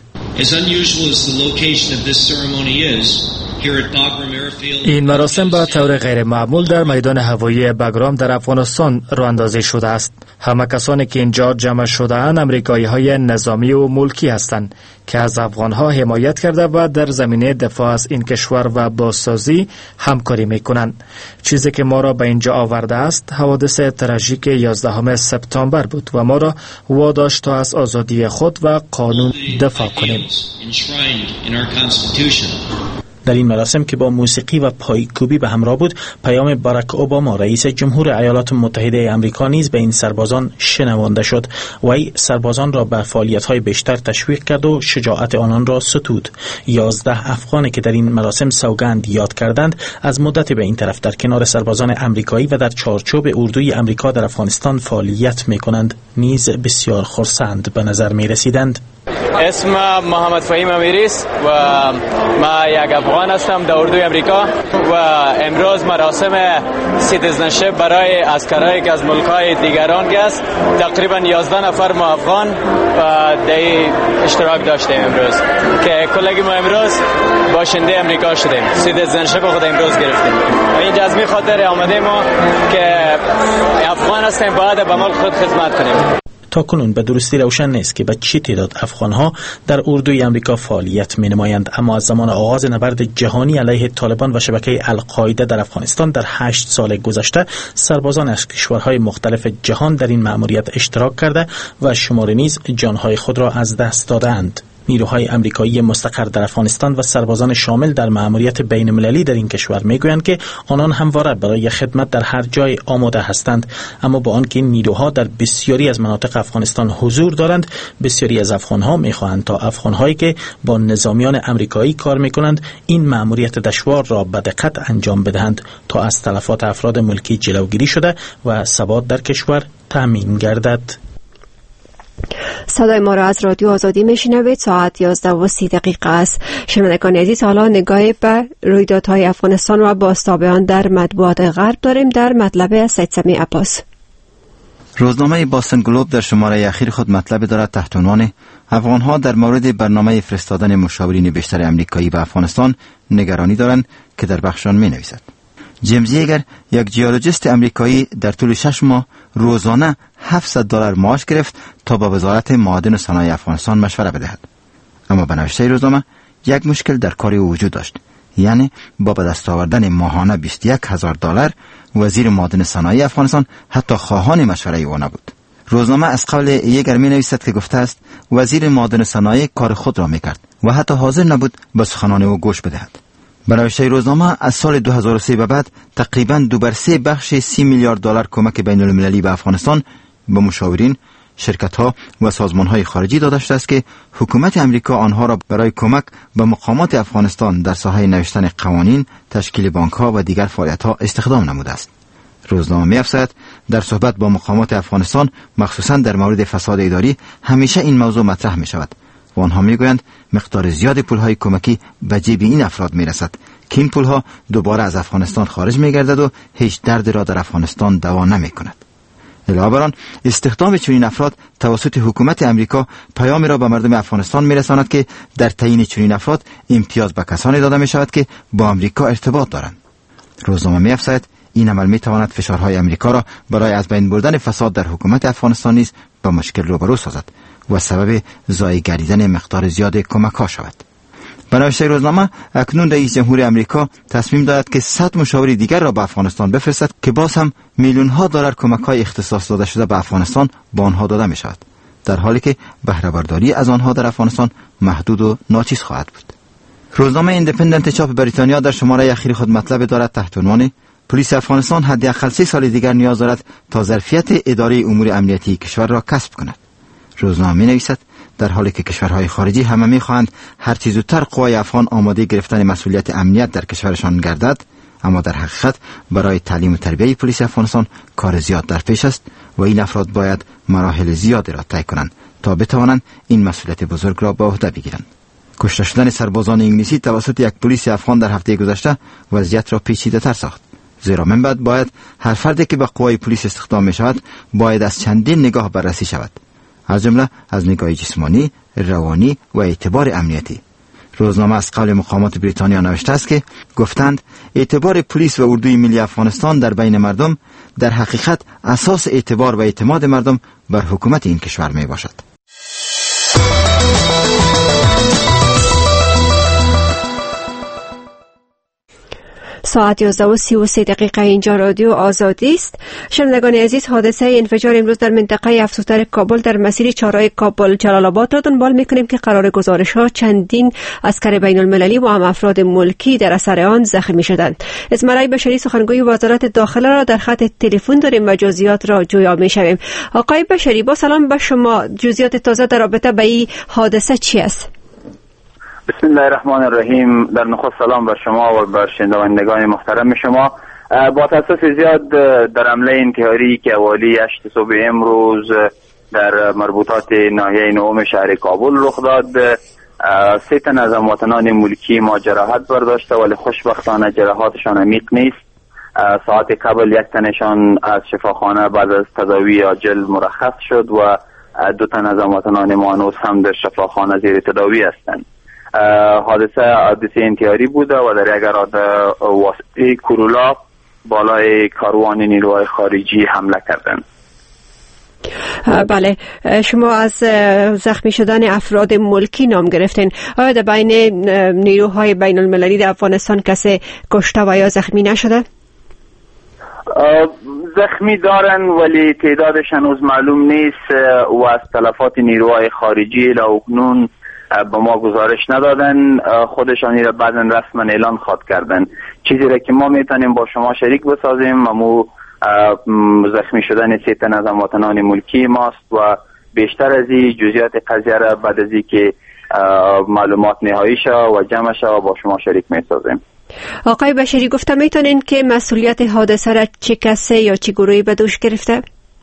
این مراسم به طور غیر معمول در میدان هوایی بگرام در افغانستان راه اندازی شده است. همه کسانی که اینجا جمع شده اند امریکایی های نظامی و ملکی هستند که از افغان ها حمایت کرده و در زمینه دفاع از این کشور و بازسازی همکاری می کنند. چیزی که ما را به اینجا آورده است حوادث تراژیک یازدهم سپتامبر بود و ما را واداشت تا از آزادی خود و قانون دفاع کنیم. در این مراسم که با موسیقی و پایکوبی به همراه بود، پیام باراک اوباما رئیس جمهور ایالات متحده آمریکا نیز به این سربازان شنوانده شد. وی سربازان را به فعالیت‌های بیشتر تشویق کرد و شجاعت آنان را ستود. یازده افغانی که در این مراسم سوگند یاد کردند، از مدت به این طرف در کنار سربازان آمریکایی و در چارچوب اردوی آمریکا در افغانستان فعالیت می‌کنند، نیز بسیار خرسند به نظر می‌رسیدند. اسم محمد فهیم امیری است و ما یک افغان هستم در اردوی امریکا و امروز مراسم سیتیزنشپ برای عسکرایی که از ملک‌های دیگران است. تقریبا یازده نفر ما افغان در اشتراک داشتیم امروز که کلگی ما امروز باشنده امریکا شدیم. سیتیزنشپ خود امروز گرفتیم و اینجا از می خاطر آمده ما که افغان هستیم باید به ملک خود خدمت کنیم. تاکنون به درستی روشن نیست که به چه تعداد افغان‌ها در اردوی امریکا فعالیت می‌نمایند، اما از زمان آغاز نبرد جهانی علیه طالبان و شبکه القاعده در افغانستان در هشت سال گذشته سربازان از کشورهای مختلف جهان در این مأموریت اشتراک کرده و شماری نیز جانهای خود را از دست دادند. نیروهای آمریکایی مستقر در افغانستان و سربازان شامل در مأموریت بین‌المللی در این کشور میگویند که آنان همواره برای خدمت در هر جای آماده هستند، اما با آنکه نیروها در بسیاری از مناطق افغانستان حضور دارند، بسیاری از افغانها میخواهند تا افغانهایی که با نظامیان آمریکایی کار میکنند این مأموریت دشوار را به دقت انجام بدهند تا از تلفات افراد ملکی جلوگیری شده و ثبات در کشور تامین گردد. صدای ما را از رادیو آزادی میشنوید. ساعت یازده و سی دقیقه است. شنوندگان عزیز، حالا نگاهی به رویدادهای افغانستان و بازتاب آن در مطبوعات غرب داریم. در مطلب سید سمی عباس. روزنامه باستن گلوب در شماره اخیر خود مطلب دارد تحت عنوان افغانها در مورد برنامه فرستادن مشاورین بیشتر امریکایی به افغانستان نگرانی دارند که در بخش آن می‌نویسد جیمز یگر، یک جیولوژیست امریکایی، در طول شش ماه روزانه هفتصد دلار معاش گرفت تا با وزارت معادن و صنایع افغانستان مشوره بدهد. اما به نوشته روزنامه یک مشکل در کار او وجود داشت، یعنی با به دست آوردن ماهانه بیست و یک هزار دلار وزیر معادن صنایع افغانستان حتی خواهان مشوره او نبود. روزنامه از قول یگر می نویسد که گفته است وزیر معادن صنایع کار خود را میکرد و حتی حاضر نبود به سخنان او گوش بدهد. به نوشته روزنامه از سال دو هزار و سه به بعد تقریباً دو بر سه بخش سی میلیارد دلار کمک بین المللی به افغانستان به مشاورین، شرکت‌ها و سازمان‌های خارجی داده شده است که حکومت امریکا آنها را برای کمک به مقامات افغانستان در ساحه نوشتن قوانین، تشکیل بانک‌ها و دیگر فعالیت‌ها استخدام نموده است. روزنامه می‌افزاید در صحبت با مقامات افغانستان، مخصوصاً در مورد فساد اداری، همیشه این موضوع مطرح می‌شود و آنها میگویند مقدار زیاد پولهای کمکی به جیب این افراد میرسد که این پولها دوباره از افغانستان خارج میگردد و هیچ درد را در افغانستان دوا نمیکند. علاوه بر آن استخدام چنین افراد توسط حکومت امریکا پیامی را به مردم افغانستان میرساند که در تعیین چنین افراد امتیاز به کسانی داده می شود که با امریکا ارتباط دارند. روزنامه می‌افزاید این عمل میتواند فشارهای امریکا را برای از بین بردن فساد در حکومت افغانستان نیز به مشکل روبرو سازد و سبب ضایع گردیدن مقدار زیاد کمک‌ها شود. به نوشته روزنامه اکنون رئیس جمهور امریکا تصمیم دارد که صد مشاور دیگر را به افغانستان بفرستد که باز هم میلیون ها دلار کمک‌های اختصاص داده شده به افغانستان به آنها داده می شود، در حالی که بهره برداری از آنها در افغانستان محدود و ناچیز خواهد بود. روزنامه ایندیپندنت چاپ بریتانیا در شماره اخیر خود مطلب دارد تحت عنوان پلیس افغانستان حداقل سه سال دیگر نیاز دارد تا ظرفیت اداره امور امنیتی کشور را کسب کند. روزنامه می‌نویسد در حالی که کشورهای خارجی همه می‌خواهند هر چه زودتر قوای افغان آماده گرفتن مسئولیت امنیت در کشورشان گردد، اما در حقیقت برای تعلیم و تربیت پلیس افغانستان کار زیاد در پیش است و این افراد باید مراحل زیادی را طی کنند تا بتوانند این مسئولیت بزرگ را به عهده بگیرند. کشته شدن سربازان انگلیسی توسط یک پلیس افغان در هفته گذشته وضعیت را پیچیده‌تر ساخت، زیرا من بعد باید هر فردی که به قوای پلیس استخدام می‌شود باید از چندین نگاه بررسی شود، از جمله از نگاه جسمانی، روانی و اعتبار امنیتی. روزنامه از قول مقامات بریتانیا نوشته است که گفتند اعتبار پلیس و اردوی ملی افغانستان در بین مردم در حقیقت اساس اعتبار و اعتماد مردم بر حکومت این کشور می باشد. ساعت یازده و سی و سه دقیقه اینجا رادیو آزادی است. شنوندگان عزیز، حادثه انفجار امروز در منطقه افسوتر کابل در مسیر چهارراه کابل جلال آباد را دنبال می‌کنیم که قرار گزارش ها چندین عسکر بین المللی و هم افراد ملکی در اثر آن زخمی شدند. اسماعیل بشری سخنگوی وزارت داخله را در خط تلفن داریم و جزئیات را جویا می‌شویم. آقای بشری، با سلام به شما. جزئیات تازه در رابطه با این حادثه چی است؟ بسم الله الرحمن الرحیم. در نخست سلام به شما و به شنوندگان محترم شما. با تاسف زیاد در حمله انتحاری که حوالی هشت صبح امروز در مربوطات ناحیه نهم شهر کابل رخ داد. سه تن از هموطنان ملکی ما جراحت برداشته ولی خوشبختانه جراحاتشان عمیق نیست. ساعت قبل یک تنشان از شفاخانه بعد از تداوی عاجل مرخص شد و دو تن از هموطنان ما هنوز هم در شفاخانه زیر تداوی هستند. حادثه حادثه انتحاری بوده و در یک اراده واسطه کورولا بالای کاروان نیروهای خارجی حمله کردند. بله، شما از زخمی شدن افراد ملکی نام گرفتین. آیا در بین نیروهای بین المللی در افغانستان کسی کشته و یا زخمی نشده؟ زخمی دارن ولی تعدادش هنوز معلوم نیست و از تلفات نیروهای خارجی اکنون به ما گزارش ندادن. خودشانی را بعداً رسما اعلان خواد کردن. چیزی را که ما میتونیم با شما شریک بسازیم امو زخمی شدن سه تن از هموطنان ملکی ماست و بیشتر از این جزئیات قضیه را بعد از اینکه معلومات نهایی شد و جمع شد با شما شریک میسازیم. آقای بشری گفته میتونین که مسئولیت حادثه را چه کسی یا چه گروهی به دوش گرفته؟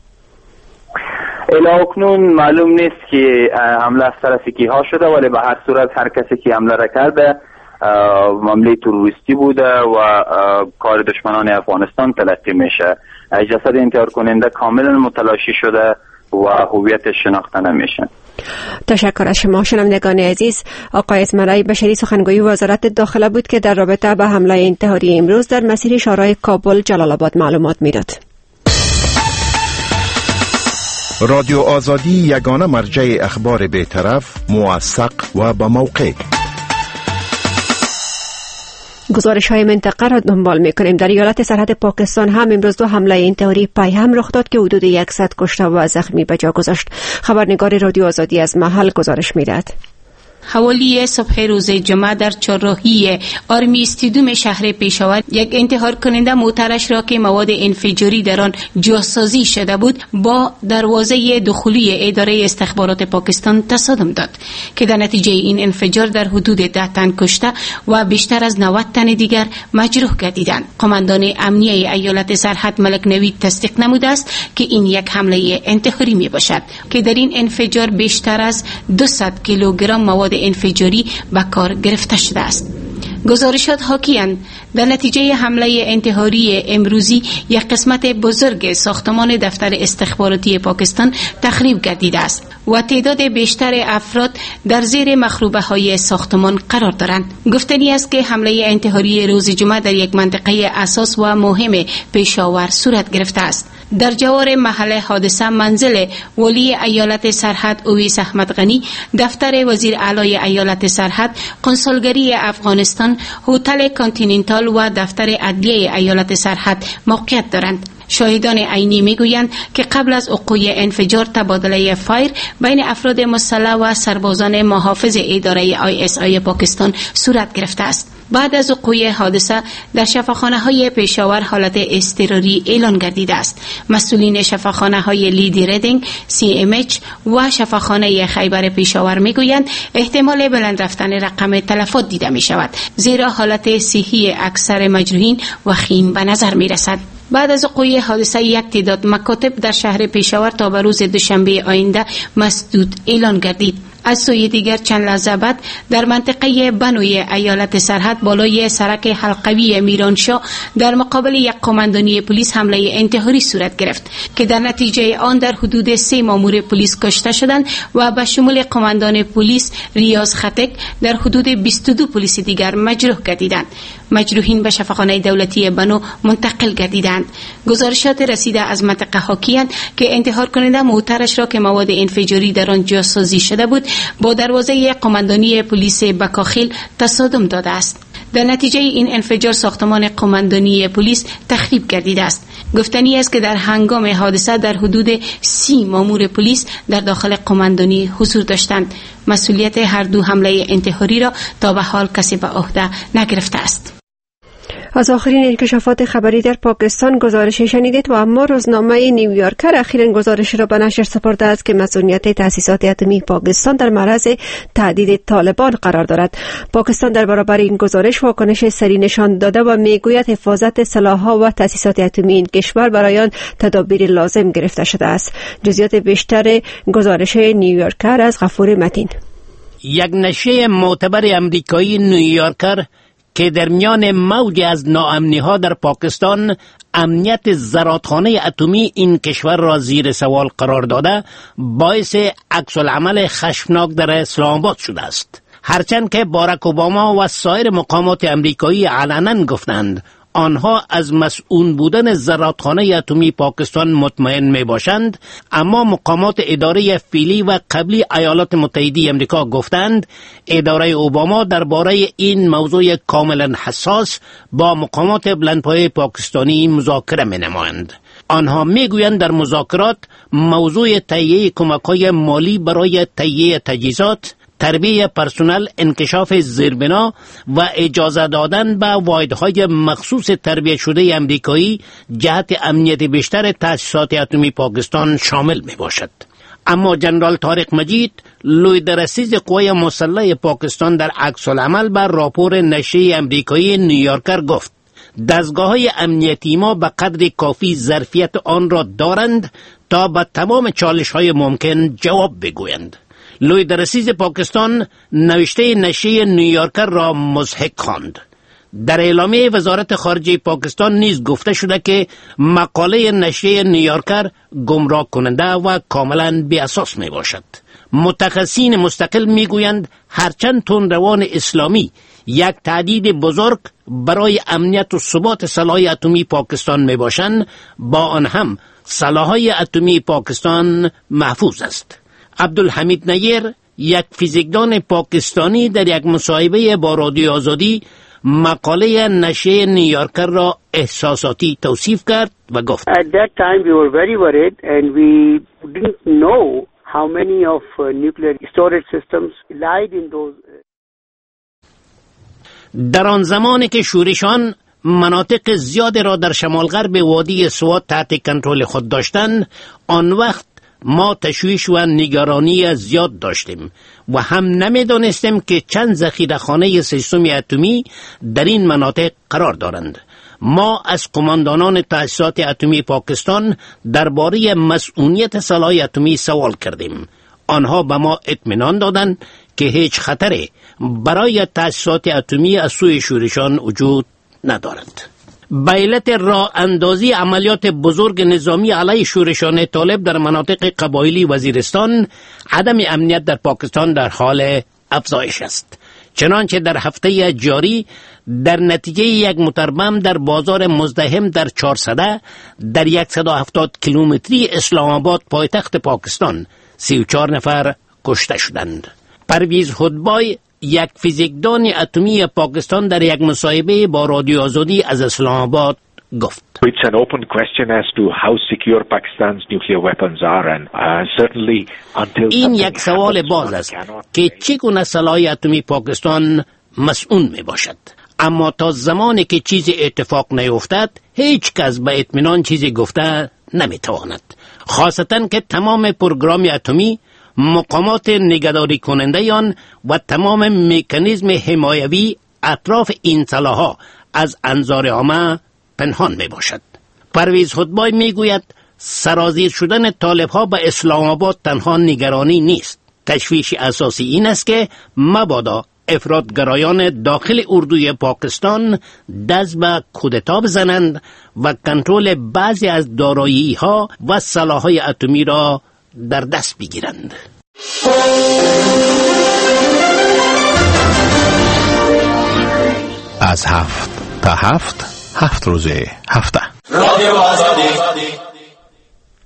الی اکنون معلوم نیست که حمله از طرف کیها شده ولی به هر صورت هر کسی که حمله را کرده حمله تروریستی بوده و کار دشمنان افغانستان تلقی میشه. جسد انتحار کننده کاملا متلاشی شده و هویتش شناخته نمیشه. تشکر از شما شنوندگان عزیز. آقای اسماعیل بشری سخنگوی وزارت داخله بود که در رابطه با حمله انتحاری امروز در مسیر شورای کابل جلال آباد معلومات میداد. رادیو آزادی یگانه مرجع اخبار بی‌طرف، موثق و با موقع. گزارش های منطقه را دنبال میکنیم. در ایالت سرحد پاکستان هم امروز دو حمله انتحاری پای هم رخ داد که حدود صد کشته و زخمی به جا گذاشت. خبرنگار رادیو آزادی از محل گزارش میدهد. حوالی صبح روز جمعه در چهارراهی آرمی استیدیوم شهر پشاور یک انتحار کننده موترش را که مواد انفجاری در آن جاسازی شده بود با دروازه دخولی اداره استخبارات پاکستان تصادم داد که در نتیجه این انفجار در حدود ده تن کشته و بیشتر از نود تن دیگر مجروح گردیدند. قماندان امنیه ایالت سرحد ملک نوید تصدیق نموده است که این یک حمله انتحاری می باشد که در این انفجار بیشتر از دویست کیلوگرم مواد انفجاری به کار گرفته شده است. گزارشات حاکیاند در نتیجه حمله انتحاری امروزی یک قسمت بزرگ ساختمان دفتر استخباراتی پاکستان تخریب گردیده است و تعداد بیشتر افراد در زیر مخروبه های ساختمان قرار دارند. گفتنی است که حمله انتحاری روز جمعه در یک منطقه اساس و مهم پشاور صورت گرفته است. در جوار محل حادثه منزل ولی ایالت سرحد اویس احمد غنی، دفتر وزیر اعلی ایالت سرحد، کنسولگری افغانستان، هتل کانتیننتال و دفتر عدلیه ایالت سرحد موقعیت دارند. شاهدان عینی میگویند که قبل از وقوع انفجار تبادله فایر بین افراد مسلح و سربازان محافظ اداره آی اس آی پاکستان صورت گرفته است. بعد از وقوع حادثه در شفاخانه های پشاور حالت اضطراری اعلان گردیده است. مسئولین شفاخانه های لیدی ریدینگ، سی ام اچ و شفاخانه خیبر پشاور میگویند احتمال بلند رفتن رقم تلفات دیده می شود، زیرا حالت صحی اکثر مجروحین وخیم به نظر می رسد. بعد از وقوع حادثه یک تعداد مکاتب در شهر پشاور تا به روز دوشنبه آینده مسدود اعلان گردید. از سوی دیگر چند لحظه بعد در منطقه بنوی ایالت سرحد بالای سرک حلقوی میرانشاه در مقابل یک قماندانی پلیس حمله انتحاری صورت گرفت که در نتیجه آن در حدود سه مامور پلیس کشته شدند و به شمول قماندان پلیس ریاض خطک در حدود بیست و دو پلیس دیگر مجروح گردیدند. مجروحین به شفاخانه دولتی بنو منتقل گردیدند. گزارشات رسیده از منطقه حاکیاند که انتحار کننده موترش را که مواد انفجاری در آن جاسازی شده بود با دروازه قماندانی پلیس بکاخیل تصادم داده است. در نتیجه این انفجار ساختمان قماندانی پلیس تخریب گردیده است. گفتنی است که در هنگام حادثه در حدود سی مامور پلیس در داخل قماندانی حضور داشتند. مسئولیت هر دو حمله انتحاری را تا به حال کسی به عهده نگرفته است. از آخرین انکشافات خبری در پاکستان گزارش شنیدید و اما روزنامه نیویورکر اخیراً گزارش را به نشر سپرده است که مسئولیت تأسیسات اتمی پاکستان در معرض تهدید طالبان قرار دارد. پاکستان در برابر این گزارش واکنش سری نشان داده و میگوید حفاظت سلاح‌ها و تأسیسات اتمی این کشور برای آن تدابیر لازم گرفته شده است. جزئیات بیشتر گزارش نیویورکر از غفور متین. یک نشریه معتبر امریکایی نیویورکر که در میان موج از ناامنی‌ها در پاکستان امنیت زرادخانه اتمی این کشور را زیر سوال قرار داده باعث عکس العمل خشمناک در اسلام آباد شده است. هرچند که باراک اوباما و سایر مقامات امریکایی علنا گفتند آنها از مسئول بودن زرادخانه اتمی پاکستان مطمئن می باشند، اما مقامات اداره فعلی و قبلی ایالات متحده امریکا گفتند اداره اوباما درباره این موضوع کاملا حساس با مقامات بلندپایه پاکستانی مذاکره می نمایند. آنها می گویند در مذاکرات موضوع تهیه کمک‌های مالی برای تهیه تجهیزات، تربیت پرسنل، انکشاف زیربنا و اجازه دادن به واحدهای مخصوص تربیت شده امریکایی جهت امنیت بیشتر تأسیسات اتمی پاکستان شامل می باشد. اما جنرال طارق مجید، لویدرسیز قوای مسلح پاکستان در عکس العمل بر راپور نشریه امریکایی نیویورکر گفت دستگاه‌های امنیتی ما به قدر کافی ظرفیت آن را دارند تا به تمام چالش‌های ممکن جواب بگویند. لویدرسیز پاکستان نوشته نشریه نیویورکر را مضحک خواند. در اعلامیه وزارت خارجه پاکستان نیز گفته شده که مقاله نشریه نیویورکر گمراه کننده و کاملا بی اساس می باشد. متخصصین مستقل می گویند هرچند تندروان اسلامی یک تهدید بزرگ برای امنیت و ثبات سلاح اتمی پاکستان می باشند، با آن هم سلاح‌های اتمی پاکستان محفوظ است. عبدالحمید نیر، یک فیزیکدان پاکستانی، در یک مصاحبه با رادیو آزادی مقاله نشریه نیویورکر را احساساتی توصیف کرد و گفت At that time we were very worried and we didn't know how many of uh, nuclear storage systems lied in those. در آن زمانی که شورشان مناطق زیاد را در شمال غرب وادی سوات تحت کنترل خود داشتند، آن وقت ما تشویش و نگرانی زیاد داشتیم و هم نمیدانستیم که چند ذخیره‌خانه سیستم اتمی در این مناطق قرار دارند. ما از قماندانان تأسیسات اتمی پاکستان درباره مسئولیت سلاح اتمی سوال کردیم. آنها به ما اطمینان دادند که هیچ خطری برای تأسیسات اتمی از سوی شورشان وجود ندارد. به علت راه اندازی عملیات بزرگ نظامی علیه شورشان طالب در مناطق قبایلی وزیرستان، عدم امنیت در پاکستان در حال افزایش است. چنانچه در هفته جاری در نتیجه یک موتر بم در بازار مزدحم در چهارصده در صد و هفتاد کیلومتری اسلام آباد پایتخت پاکستان سی و چهار نفر کشته شدند. پرویز هدبای، یک فیزیکدان اتمی پاکستان، در یک مصاحبه با رادیو آزادی از اسلام آباد گفت It's an open question as to how secure Pakistan's nuclear weapons are and uh, certainly until این یک سوال باز است که چگونه سلاح اتمی پاکستان مسئول می باشد. اما تا زمانی که چیزی اتفاق نیفتد هیچ کس به اطمینان چیزی گفته نمی تواند، خاصتا که تمام پروگرام اتمی، مقامات نگهداری کننده آن و تمام مکانیزم حمایوی اطراف این سلاح‌ها از انظار عامه پنهان می باشد. پرویز هدبای می گوید سرازیر شدن طالب‌ها به اسلام آباد تنها نگرانی نیست. تشویش اساسی این است که مبادا افراطگرایان داخل اردوی پاکستان دست به کودتا بزنند و کنترل بعضی از دارایی‌ها و سلاح‌های اتمی را در دست بگیرند. از هفت تا هفت هفت روزه هفته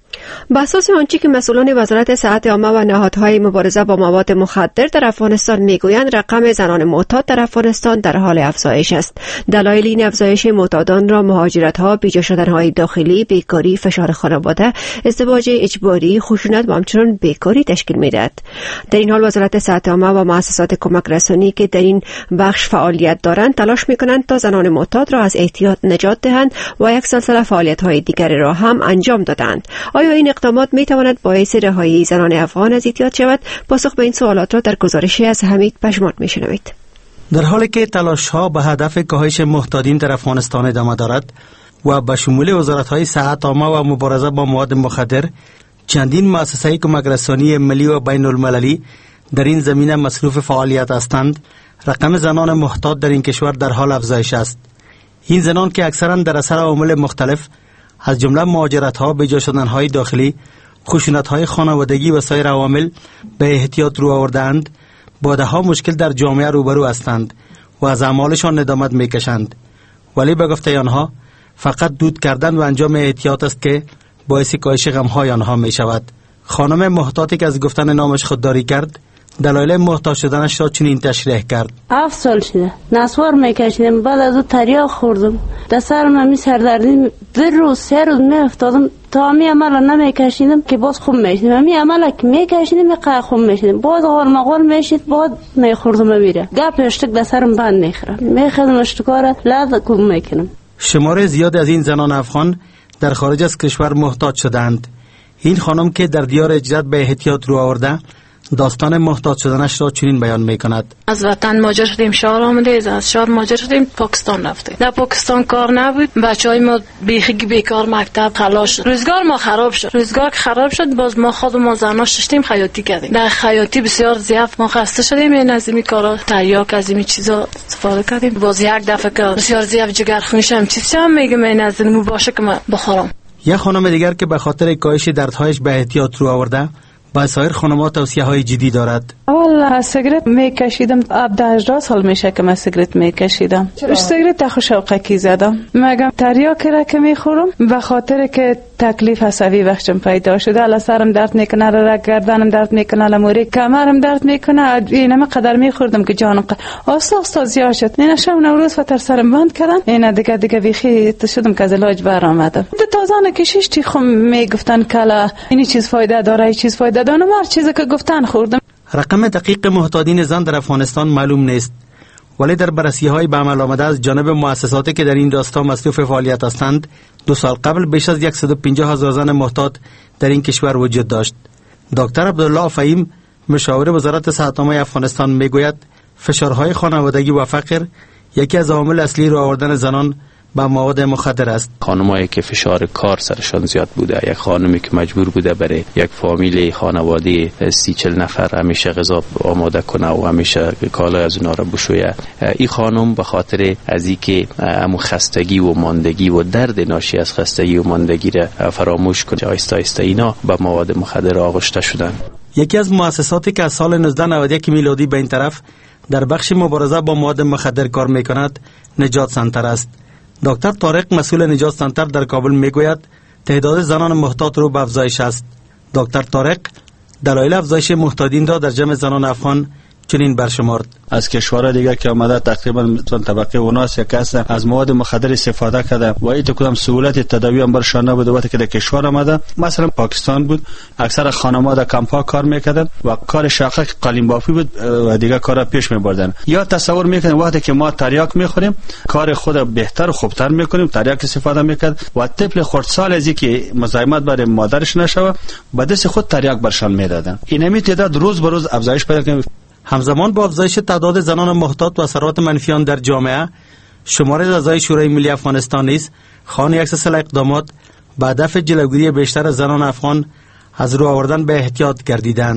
بر اساس آنچه که مسئولان وزارت صحت عامه و نهادهای مبارزه با مواد مخدر در افغانستان میگویند، رقم زنان معتاد در افغانستان در حال افزایش است. دلایل این افزایش معتادان را مهاجرت‌ها، بیجا شدن‌های داخلی، بیکاری، فشار خانواده، ازدواج اجباری، خشونت و همچنین بیکاری تشکیل می‌دهد. در این حال وزارت صحت عامه و مؤسسات کمک رسانی که در این بخش فعالیت دارند تلاش می‌کنند تا زنان معتاد را از اعتیاد نجات دهند و یک سلسله فعالیت‌های دیگر را هم انجام دادند. آیا این اقدامات می‌تواند باعث رهایی زنان افغان از اعتیاد شود؟ پاسخ به این سوالات را در گزارشی از حمید پژمان می‌شنوید. در حالی که تلاش‌ها به هدف کاهش معتادین در افغانستان ادامه دارد و به شمول وزارت‌های صحت عامه و مبارزه با مواد مخدر، چندین مؤسسه کمک رسانی ملی و بین المللی در این زمینه مصروف فعالیت هستند، رقم زنان معتاد در این کشور در حال افزایش است. این زنان که اکثراً در اثر عوامل مختلف از جمله مهاجرت‌ها، بیجا شدن‌های داخلی، خشونت‌های خانوادگی و سایر عوامل به احتیاط رو آوردند، با ده‌ها مشکل در جامعه روبرو هستند و از اعمالشان ندامت می‌کشند. ولی به گفته آنها فقط دود کردن و انجام احتیاط است که باعث کاهش غم‌های آنها می‌شود. خانم محتاطی که از گفتن نامش خودداری کرد، دلایل محتاط شدنش را چنین تشریح کرد: هفت سال شده نسوار میکشیدم، بعد از او تریاق خوردم، در سرم همی سردردی در روز سه روز میافتادم، تا همی عمل نمیکشیدم که باز خوب میشیدم، همی عمل که میکشیدم که خوب میشیدم، باز غال مغال میشید، باز میخوردم میره گپ اشتک در سرم بند میخورم، میخوردم اشتکار لحظه کوب میکنم. شمار زیاد از این زنان افغان در خارج از کشور محتاط شدند. این خانم که در دیار اجرت به احتیاط رو آورده، داستان محتاط شدنش را چنین بیان میکند: از وطن مهاجر شدیم، شهر آمده، از شهر مهاجر شدیم، پاکستان رفتیم. در پاکستان کار نبود، بچهای ما بیخی بیکار، مکتب خلاص شد، روزگار ما خراب شد. روزگار که خراب شد، باز ما خود ما زنا شدیم خیاطی کردیم. در خیاطی بسیار ضعف ما خسته شدیم، این از این کارا تریاک از این چیزا استفاده کردیم. باز یک دفعه که بسیار ضعف جگر خونشم چیزام میگم این از این باشه که ما بخورم. یک خانم دیگر که به خاطر کاهش دردهایش به احتیاط رو آورده، با سایر خانم‌ها توصیه‌های جدی دارد. اول سیگرت میکشیدم، اب هجده سال میشه که من سیگرت میکشیدم. سیگرت خوش شوقی زدم. مگم تریاک را که میخورم به خاطر که تکلیف عصبی وقتم پیدا شده، الا سرم درد میکنه، را گردنم درد میکنه، لموری کمرم درد میکنه. اینم قدر میخوردم که جانم آستا آستا زیاد شد. اینا شب نوروز فتر سرم بند کردن. اینا دیگه دیگه بیخی شدم که از علاج برآمدم. دو تازه کشیش تی خم میگفتن کلا این چیز فایده داره، این چیز فایده داره، هر چیزی که گفتن خوردم. رقم دقیق معتادین زن در افغانستان معلوم نیست، ولی در بررسی‌های به عمل آمده از جانب مؤسساتی که در این راستا مصروف فعالیت هستند، دو سال قبل بیش از صد و پنجاه هزار زن معتاد در این کشور وجود داشت. دکتر عبدالله فهیم، مشاور وزارت صحت عامه افغانستان، میگوید فشارهای خانوادگی و فقر یکی از عوامل اصلی راه آوردن زنان با مواد مخدر است. خانمایی که فشار کار سرشان زیاد بوده، یک خانمی که مجبور بوده برای یک فامیل خانواده سی چل نفر همیشه غذا آماده کنه و همیشه کالای از اونا را بشویه، این خانم به خاطر از اینکه همو خستگی و ماندگی و درد ناشی از خستگی و ماندگی را فراموش کنه، آیسته آیسته اینا به مواد مخدر آغشته شدن. یکی از مؤسساتی که از سال نوزده نود و یک میلادی به این طرف در بخش مبارزه با مواد مخدر کار میکند، نجات سنتر است. دکتر طارق، مسئول نجات سنتر در کابل، میگوید تعداد زنان محتاط رو به افزایش است. دکتر طارق دلایل افزایش محتاطین را در جمع زنان افغان چنین برشمرد: از کشورهای دیگر که آمده تقریبا مثلا طبقه اوناس یک هستن از مواد مخدر استفاده کرده و این کدام سهولت تداوی هم برشان نبوده. وقتی که در کشور آمده مثلا پاکستان بود، اکثر خانم‌ها در کمپ‌ها کار میکردن و کار شاقه قالین بافی بود و دیگه کارا پیش میبردن. یا تصور میکنن وقتی که ما تریاک میخوریم کار خود بهتر و خوبتر میکنیم، تریاک استفاده میکرد و طفل خردسال از اینکه مزاحمت برای مادرش نشوه به دست خود تریاک برشان میدادن. اینمی تعداد روز به روز افزایش پیدا کرد. همزمان با افزایش تعداد زنان محتاط و اثرات منفیان در جامعه، شمار اعضای شورای ملی افغانستان نیز خوان یک سلسله اقدامات به هدف جلوگیری بیشتر زنان افغان از رو آوردن به احتیاط گردیدند.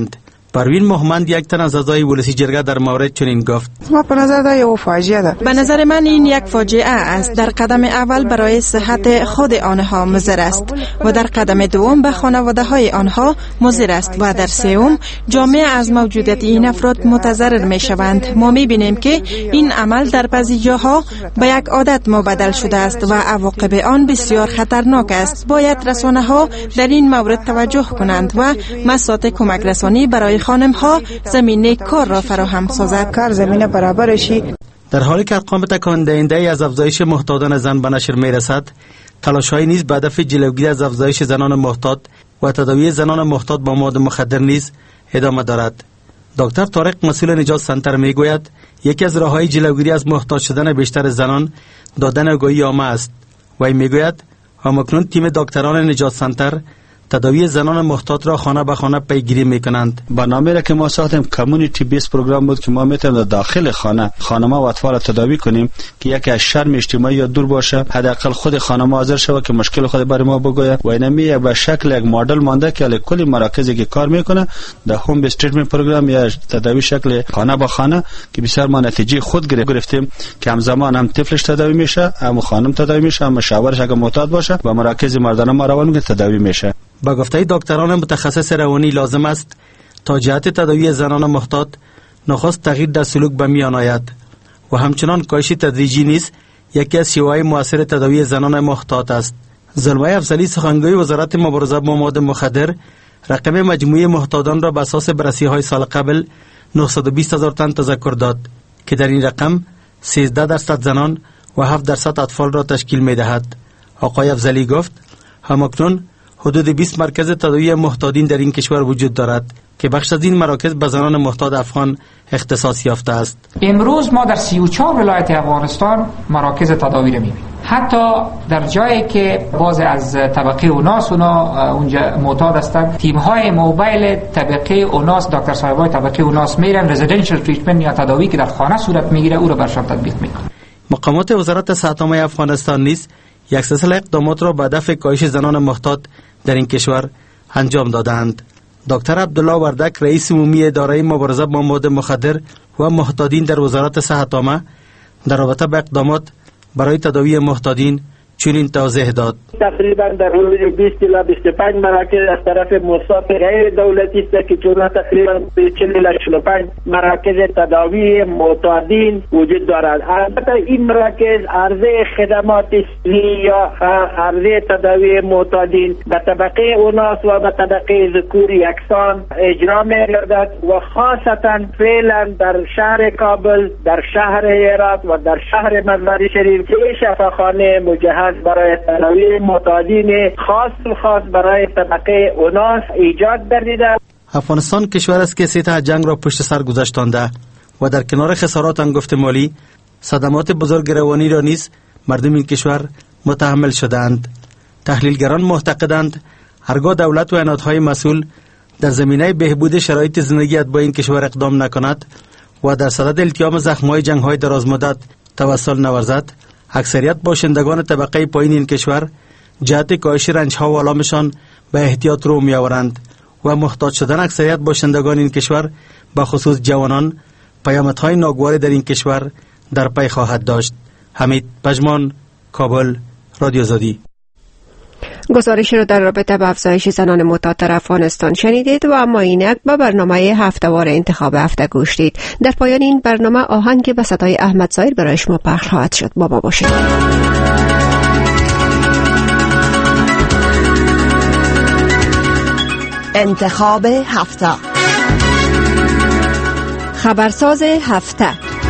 پروین محمد یک تن از اعضای ولسی جرگه در مورد چنین گفت: ما به نظر داریم او فاجعه ده. به نظر من این یک فاجعه است. در قدم اول برای صحت خود آنها مضر است و در قدم دوم به خانواده های آنها مضر است و در سوم جامعه از موجودیت این افراد متضرر می شوند. ما می بینیم که این عمل در بعضی جاها به یک عادت مبدل شده است و عواقب آن بسیار خطرناک است. باید رسانه ها در این مورد توجه کنند و مساعد کمک رسانی برای خانم ها زمینه کار را فراهم سازد. کار زمینه برابر شی. در حالی که ارقام تکان دهنده از افزایش محتاجان زن به نشر می رسد، تلاش‌های نیز به هدف جلوگیری از افزایش زنان محتاج و تداوی زنان محتاج با مواد مخدر نیز ادامه دارد. دکتر طارق مسئول نجات سنتر می گوید یکی از راه‌های جلوگیری از محتاج شدن بیشتر زنان دادن آگاهی عامه است. وی می گوید همکنون تیم دکتران نجات سنتر تداوی زنان محتاج را خانه به خانه پیگیری میکنند. برنامه را که ما ساختیم کمیونیتی بیس پروگرام بود که ما میتونیم در داخل خانه خانم‌ها و اطفال تداوی کنیم که یکی از شرم اجتماعی یا دور باشه، حداقل خود خانم حاضر شود که مشکل خود برای ما بگوید و اینمی به شکل یک مدل مانده که کلی مراکزی که کار میکنه در هوم بیس تریتمنت پروگرام یا تداوی شکل خانه به خانه که بسیار ما نتیجه خود گرفتیم که همزمان هم طفلش تداوی میشه، هم خانم تداوی میشه، هم شوهرش اگه معتاد باشه و مراکز مردانه ما روان که تداوی میشه. با گفته دکتران متخصص روانی لازم است تا جهت تداوی زنان محتاج نخست تغییر در سلوک به میان آید و همچنان کاهش تدریجی نیز یکی از شیوه‌های مؤثر تداوی زنان محتاج است. زلمه افضلی سخنگوی وزارت مبارزه با مواد مخدر رقم مجموعی محتاجان را بر اساس بررسی‌های سال قبل نهصد و بیست هزار تن تذکر داد که در این رقم سیزده درصد زنان و هفت درصد اطفال را تشکیل می‌دهد. آقای افضلی گفت همکنون حدود بیست مرکز تداوی محتاجین در این کشور وجود دارد که بخش از این مراکز به زنان محتاج افغان اختصاص یافته است. امروز ما در سی و چهار ولایت افغانستان مراکز تداوی را می‌بینیم. حتی در جایی که باز از طبقه اوناس اونا اونجا معتاد هستند، تیم‌های موبایل طبقه اوناس، دکتر صاحبای طبقه اوناس میرن رزیدنشال تریتمنت یا تداوی که در خانه صورت میگیره او را برشان تطبیق میکنن. مقامات وزارت صحت عامه افغانستان نیز یک سلسله اقدامات را به هدف کاهش زنان محتاج در این کشور انجام دادند. دکتر عبدالله وردک رئیس عمومی اداره مبارزه با مواد مخدر و محتاجین در وزارت صحت عامه در رابطه با اقدامات برای تداوی محتاجین چنین توضیح داد. تقریبا در حدود بیست الی بیست و پنج مراکز از طرف موسسات غیر دولتی است که چون تقریبا چهل الی چهل و پنج مراکز تداوی معتادین وجود دارد. البته این مراکز عرضه خدمات سری یا عرضه تداوی معتادین به طبقه اوناس و به طبقه ذکور یکسان اجرا می‌گردد و خاصتا فعلا در شهر کابل، در شهر هرات و در شهر مزار شریف که شفاخانه مجهز برای تداوی معتادین خاص خاص برای طبقه اوناس ایجاد گردیده. افغانستان کشور است که سه تا جنگ را پشت سر گذاشتانده و در کنار خسارات انگفت مالی صدمات بزرگ روانی را نیز مردم این کشور متحمل شدند. تحلیلگران معتقدند هرگاه دولت و نهادهای مسئول در زمینه بهبود شرایط زندگی با این کشور اقدام نکند و در صدد التیام زخم‌های جنگ‌های درازمدت توسل نورزد، اکثریت باشندگان طبقه پایین این کشور جهت کاهش رنج‌ها و آلامشان به احتیاط رو می‌آورند و محتاج شدن اکثریت باشندگان این کشور به خصوص جوانان پیامدهای ناگواری در این کشور در پی خواهد داشت. حمید پژمان، کابل، رادیو آزادی. گزارشی را در رابطه با افزایش زنان معتاد در افغانستان شنیدید و اما اینک با برنامه هفته‌وار انتخاب هفته گوش دید. در پایان این برنامه آهنگی به صدای احمد ظاهر برای شما پخش خواهد شد. با ما باشید. انتخاب هفته، خبرساز هفته.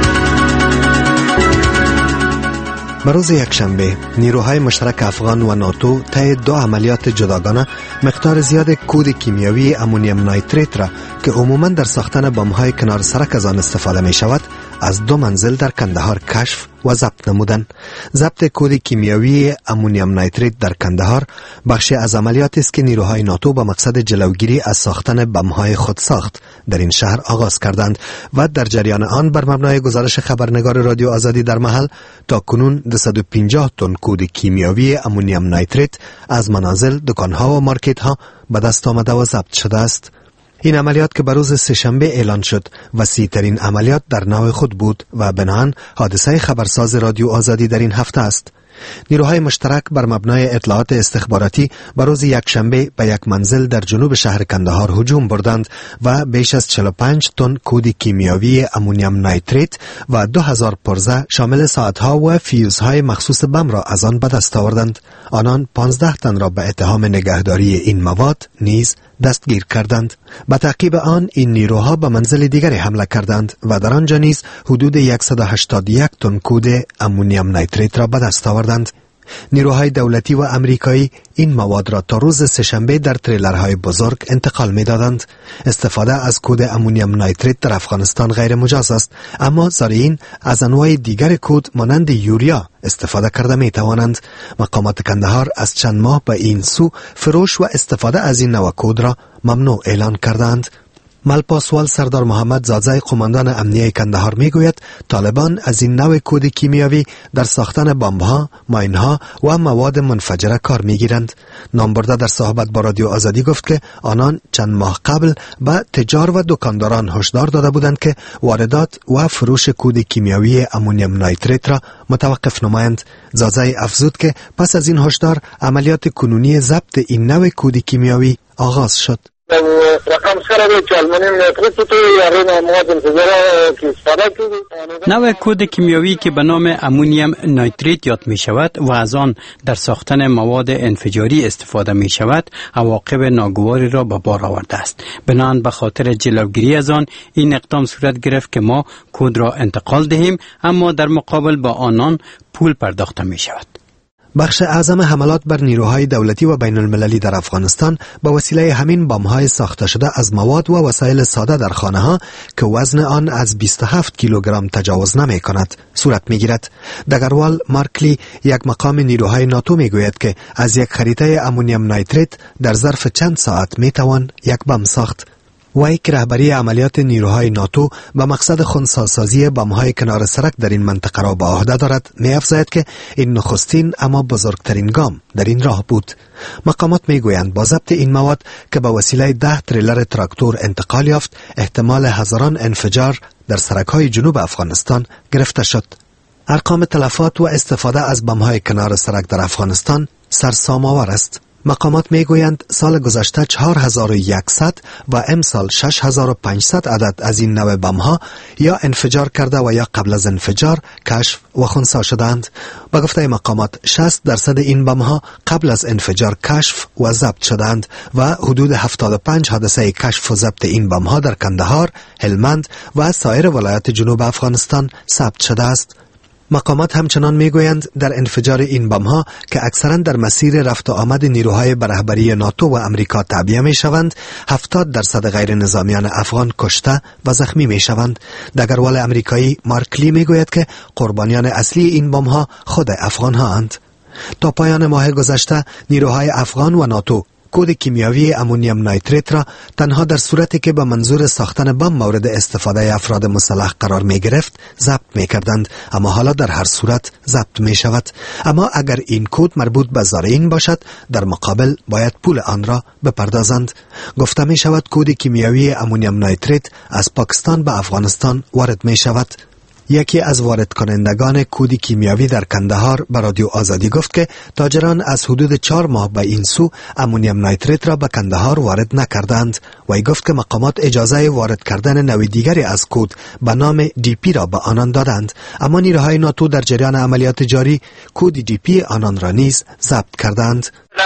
به روز یکشنبه نیروهای مشترک افغان و ناتو طی دو عملیات جداگانه مقدار زیاد کود کیمیایی امونیم نایتریت را که عموما در ساختن بمب‌های کنار سرک از آن استفاده می شود از دو منزل در کندهار کشف و ضبط نمودند. ضبط کود کیمیایی امونیم نایتریت در کندهار بخشی از عملیاتی است که نیروهای ناتو با مقصد جلوگیری از ساختن بمب‌های خودساخت در این شهر آغاز کردند و در جریان آن بر مبنای گزارش خبرنگار رادیو آزادی در محل تا کنون دویست و پنجاه تن کود کیمیایی امونیم نایتریت از منازل، دکان‌ها و مارکت‌ها به دست آمده و ضبط شده است. این عملیات که بر روز سه‌شنبه اعلان شد وسیع‌ترین عملیات در نوع خود بود و بناهن حادثه خبرساز رادیو آزادی در این هفته است. نیروهای مشترک بر مبنای اطلاعات استخباراتی بر روز یکشنبه به یک منزل در جنوب شهر کندهار هجوم بردند و بیش از چهل و پنج تن کود کیمیاوی امونیم نیتریت و دو هزار پرزه شامل ساعتها و فیوزهای مخصوص بم را از آن به دست آوردند. آنان پانزده تن را به اتهام نگهداری این مواد نیز دستگیر کردند. به تعقیب آن این نیروها به منزل دیگری حمله کردند و در آنجا نیز حدود صد و هشتاد و یک تن کود امونیم نیتریت را به دست آوردند. نیروهای دولتی و امریکایی این مواد را تا روز سه‌شنبه در تریلرهای بزرگ انتقال می دادند. استفاده از کود امونیم نیتریت در افغانستان غیر مجاز است، اما زارعین از انواع دیگر کود مانند یوریا استفاده کرده می توانند. مقامات کندهار از چند ماه به این سو فروش و استفاده از این نوع کود را ممنوع اعلان کردند. ملپاسوال سردار محمد زادزای قماندان امنیه کندهار می گوید طالبان از این نوع کود کیمیاوی در ساختن بمب‌ها، ماین‌ها و مواد منفجره کار می گیرند. نامبرده در صحبت با رادیو آزادی گفت که آنان چند ماه قبل به تجار و دکانداران هشدار داده بودند که واردات و فروش کود کیمیاوی امونیم نیتریت را متوقف نمایند. زادزای افزود که پس از این هشدار عملیات کنونی ضبط این نوع کود کیمیاوی آغاز شد. نوع کود کیمیاوی که به نام امونیم نیتریت یاد می شود و از آن در ساختن مواد انفجاری استفاده می شود عواقب ناگواری را به بار آورده است. بنابراین به خاطر جلوگیری از آن این اقدام صورت گرفت که ما کود را انتقال دهیم، اما در مقابل با آنان پول پرداخته می شود. بخش اعظم حملات بر نیروهای دولتی و بین المللی در افغانستان به وسیله همین بم‌های ساخته شده از مواد و وسایل ساده در خانه‌ها که وزن آن از بیست و هفت کیلوگرم تجاوز نمی کند صورت می گیرد. دگروال مارکلی یک مقام نیروهای ناتو می گوید که از یک خریطه امونیم نیتریت در ظرف چند ساعت می توان یک بم ساخت. وی که رهبری عملیات نیروهای ناتو به مقصد خنثی‌سازی بم‌های کنار سرک در این منطقه را به عهده دارد، می‌افزاید که این نخستین اما بزرگترین گام در این راه بود. مقامات می‌گویند با ضبط این مواد که به وسیله ده تریلر تراکتور انتقال یافت، احتمال هزاران انفجار در سرک‌های جنوب افغانستان گرفته شد. ارقام تلفات و استفاده از بم‌های کنار سرک در افغانستان سرسام‌آور است. مقامات میگویند سال گذشته چهار هزار و صد و امسال شش هزار و پانصد عدد از این نوع بم‌ها یا انفجار کرده و یا قبل از انفجار کشف و خنثی شدند. با گفته مقامات شصت درصد این بم‌ها قبل از انفجار کشف و ضبط شدند و حدود هفتاد و پنج حادثه کشف و ضبط این بم‌ها در کندهار، هلمند و سایر ولایات جنوب افغانستان ثبت شده است. مقامات همچنان میگویند در انفجار این بم‌ها که اکثرا در مسیر رفت و آمد نیروهای به رهبری ناتو و امریکا تعبیه میشوند، هفتاد درصد غیر نظامیان افغان کشته و زخمی میشوند. دگروال امریکایی مارکلی میگوید که قربانیان اصلی این بم‌ها خود افغان‌ها اند. تا پایان ماه گذشته نیروهای افغان و ناتو کود کیمیاوی امونیم نیتریت را تنها در صورتی که به منظور ساختن بم مورد استفاده افراد مسلح قرار می گرفت ضبط می کردند، اما حالا در هر صورت ضبط می شود. اما اگر این کود مربوط به زارعین باشد، در مقابل باید پول آن را بپردازند. گفته می شود کود کیمیاوی امونیم نیتریت از پاکستان به افغانستان وارد می شود. یکی از وارد کنندگان کود کیمیاوی در کندهار به رادیو آزادی گفت که تاجران از حدود چهار ماه به این سو امونیم نیتریت را به کندهار وارد نکردند. وی گفت که مقامات اجازه وارد کردن نوع دیگری از کود به نام دی پی را به آنان دادند، اما نیروهای ناتو در جریان عملیات جاری کود دی پی آنان را نیز ضبط کردند.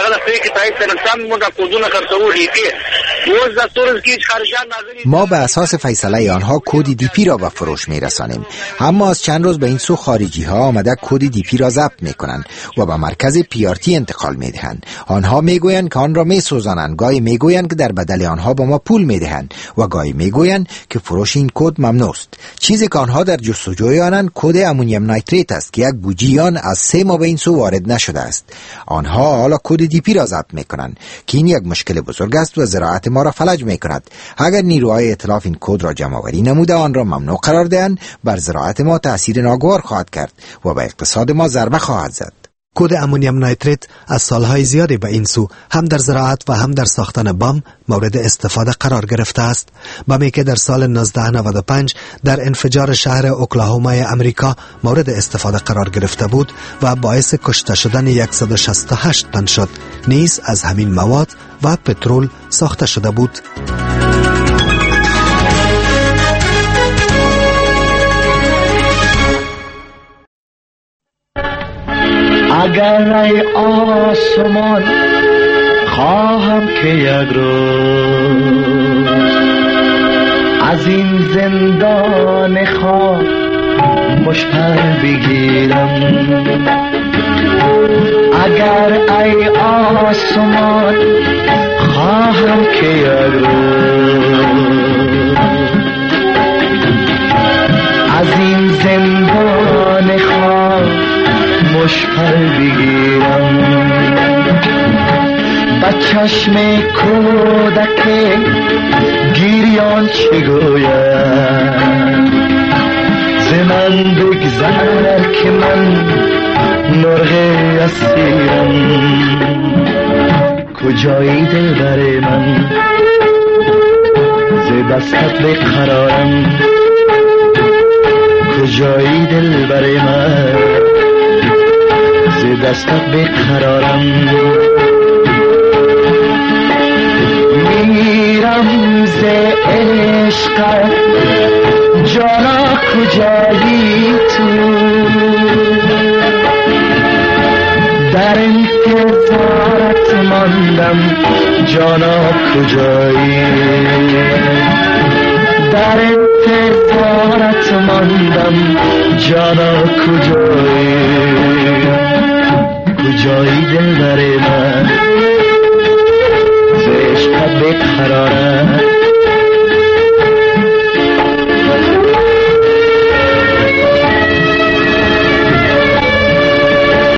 ما به اساس فیصله آنها کد دی پی را به فروش می رسانیم، اما از چند روز به این سو خارجی ها آمده کد دی پی را ضبط می کنند و به مرکز پی آر تی انتقال می دهند. آنها می گویند که آن را می سوزانند، گاهی می گویند که در بدل آنها به ما پول می دهند و گاهی می گویند که فروش این کد ممنوع است. چیزی که آنها در جستجوی آنند کد امونیم نیتریت است که یک بوجی آن از سه ماه به این سو وارد نشده است. آنها حالا کد دی پی را ضبط می کنند که این یک مشکل بزرگ است و زراعت ما را فلج می کند. اگر نیروهای ائتلاف این کد را جمع آوری نموده آن را ممنوع قرار دهند، بر زراعت ما تأثیر ناگوار خواهد کرد و به اقتصاد ما ضربه خواهد زد. کود امونیم نایتریت از سالهای زیادی به این سو هم در زراعت و هم در ساختن بم مورد استفاده قرار گرفته است. بمی که در سال نوزده نود و پنج در انفجار شهر اوکلاهوما امریکا مورد استفاده قرار گرفته بود و باعث کشته شدن صد و شصت و هشت تن شد، نیز از همین مواد و پترول ساخته شده بود. اگر ای آسمان خواهم که یک روز از این زندان خاک مشپر بگیرم، اگر ای آسمان خواهم که یک روز از این زندان خاک مشپر بگیرم، با چشم کودک گریان چه گوید ز من بگذر که من مرغ اسیرم، کجایی دلبر من ز دستت بقرارم، کجایی دلبر من ز دستت بقرارم، میرم ز عشقت جانا کجایی تو، در انتظارت ماندم جانا کجایی، در انتظارت ماندم جانا کجایی.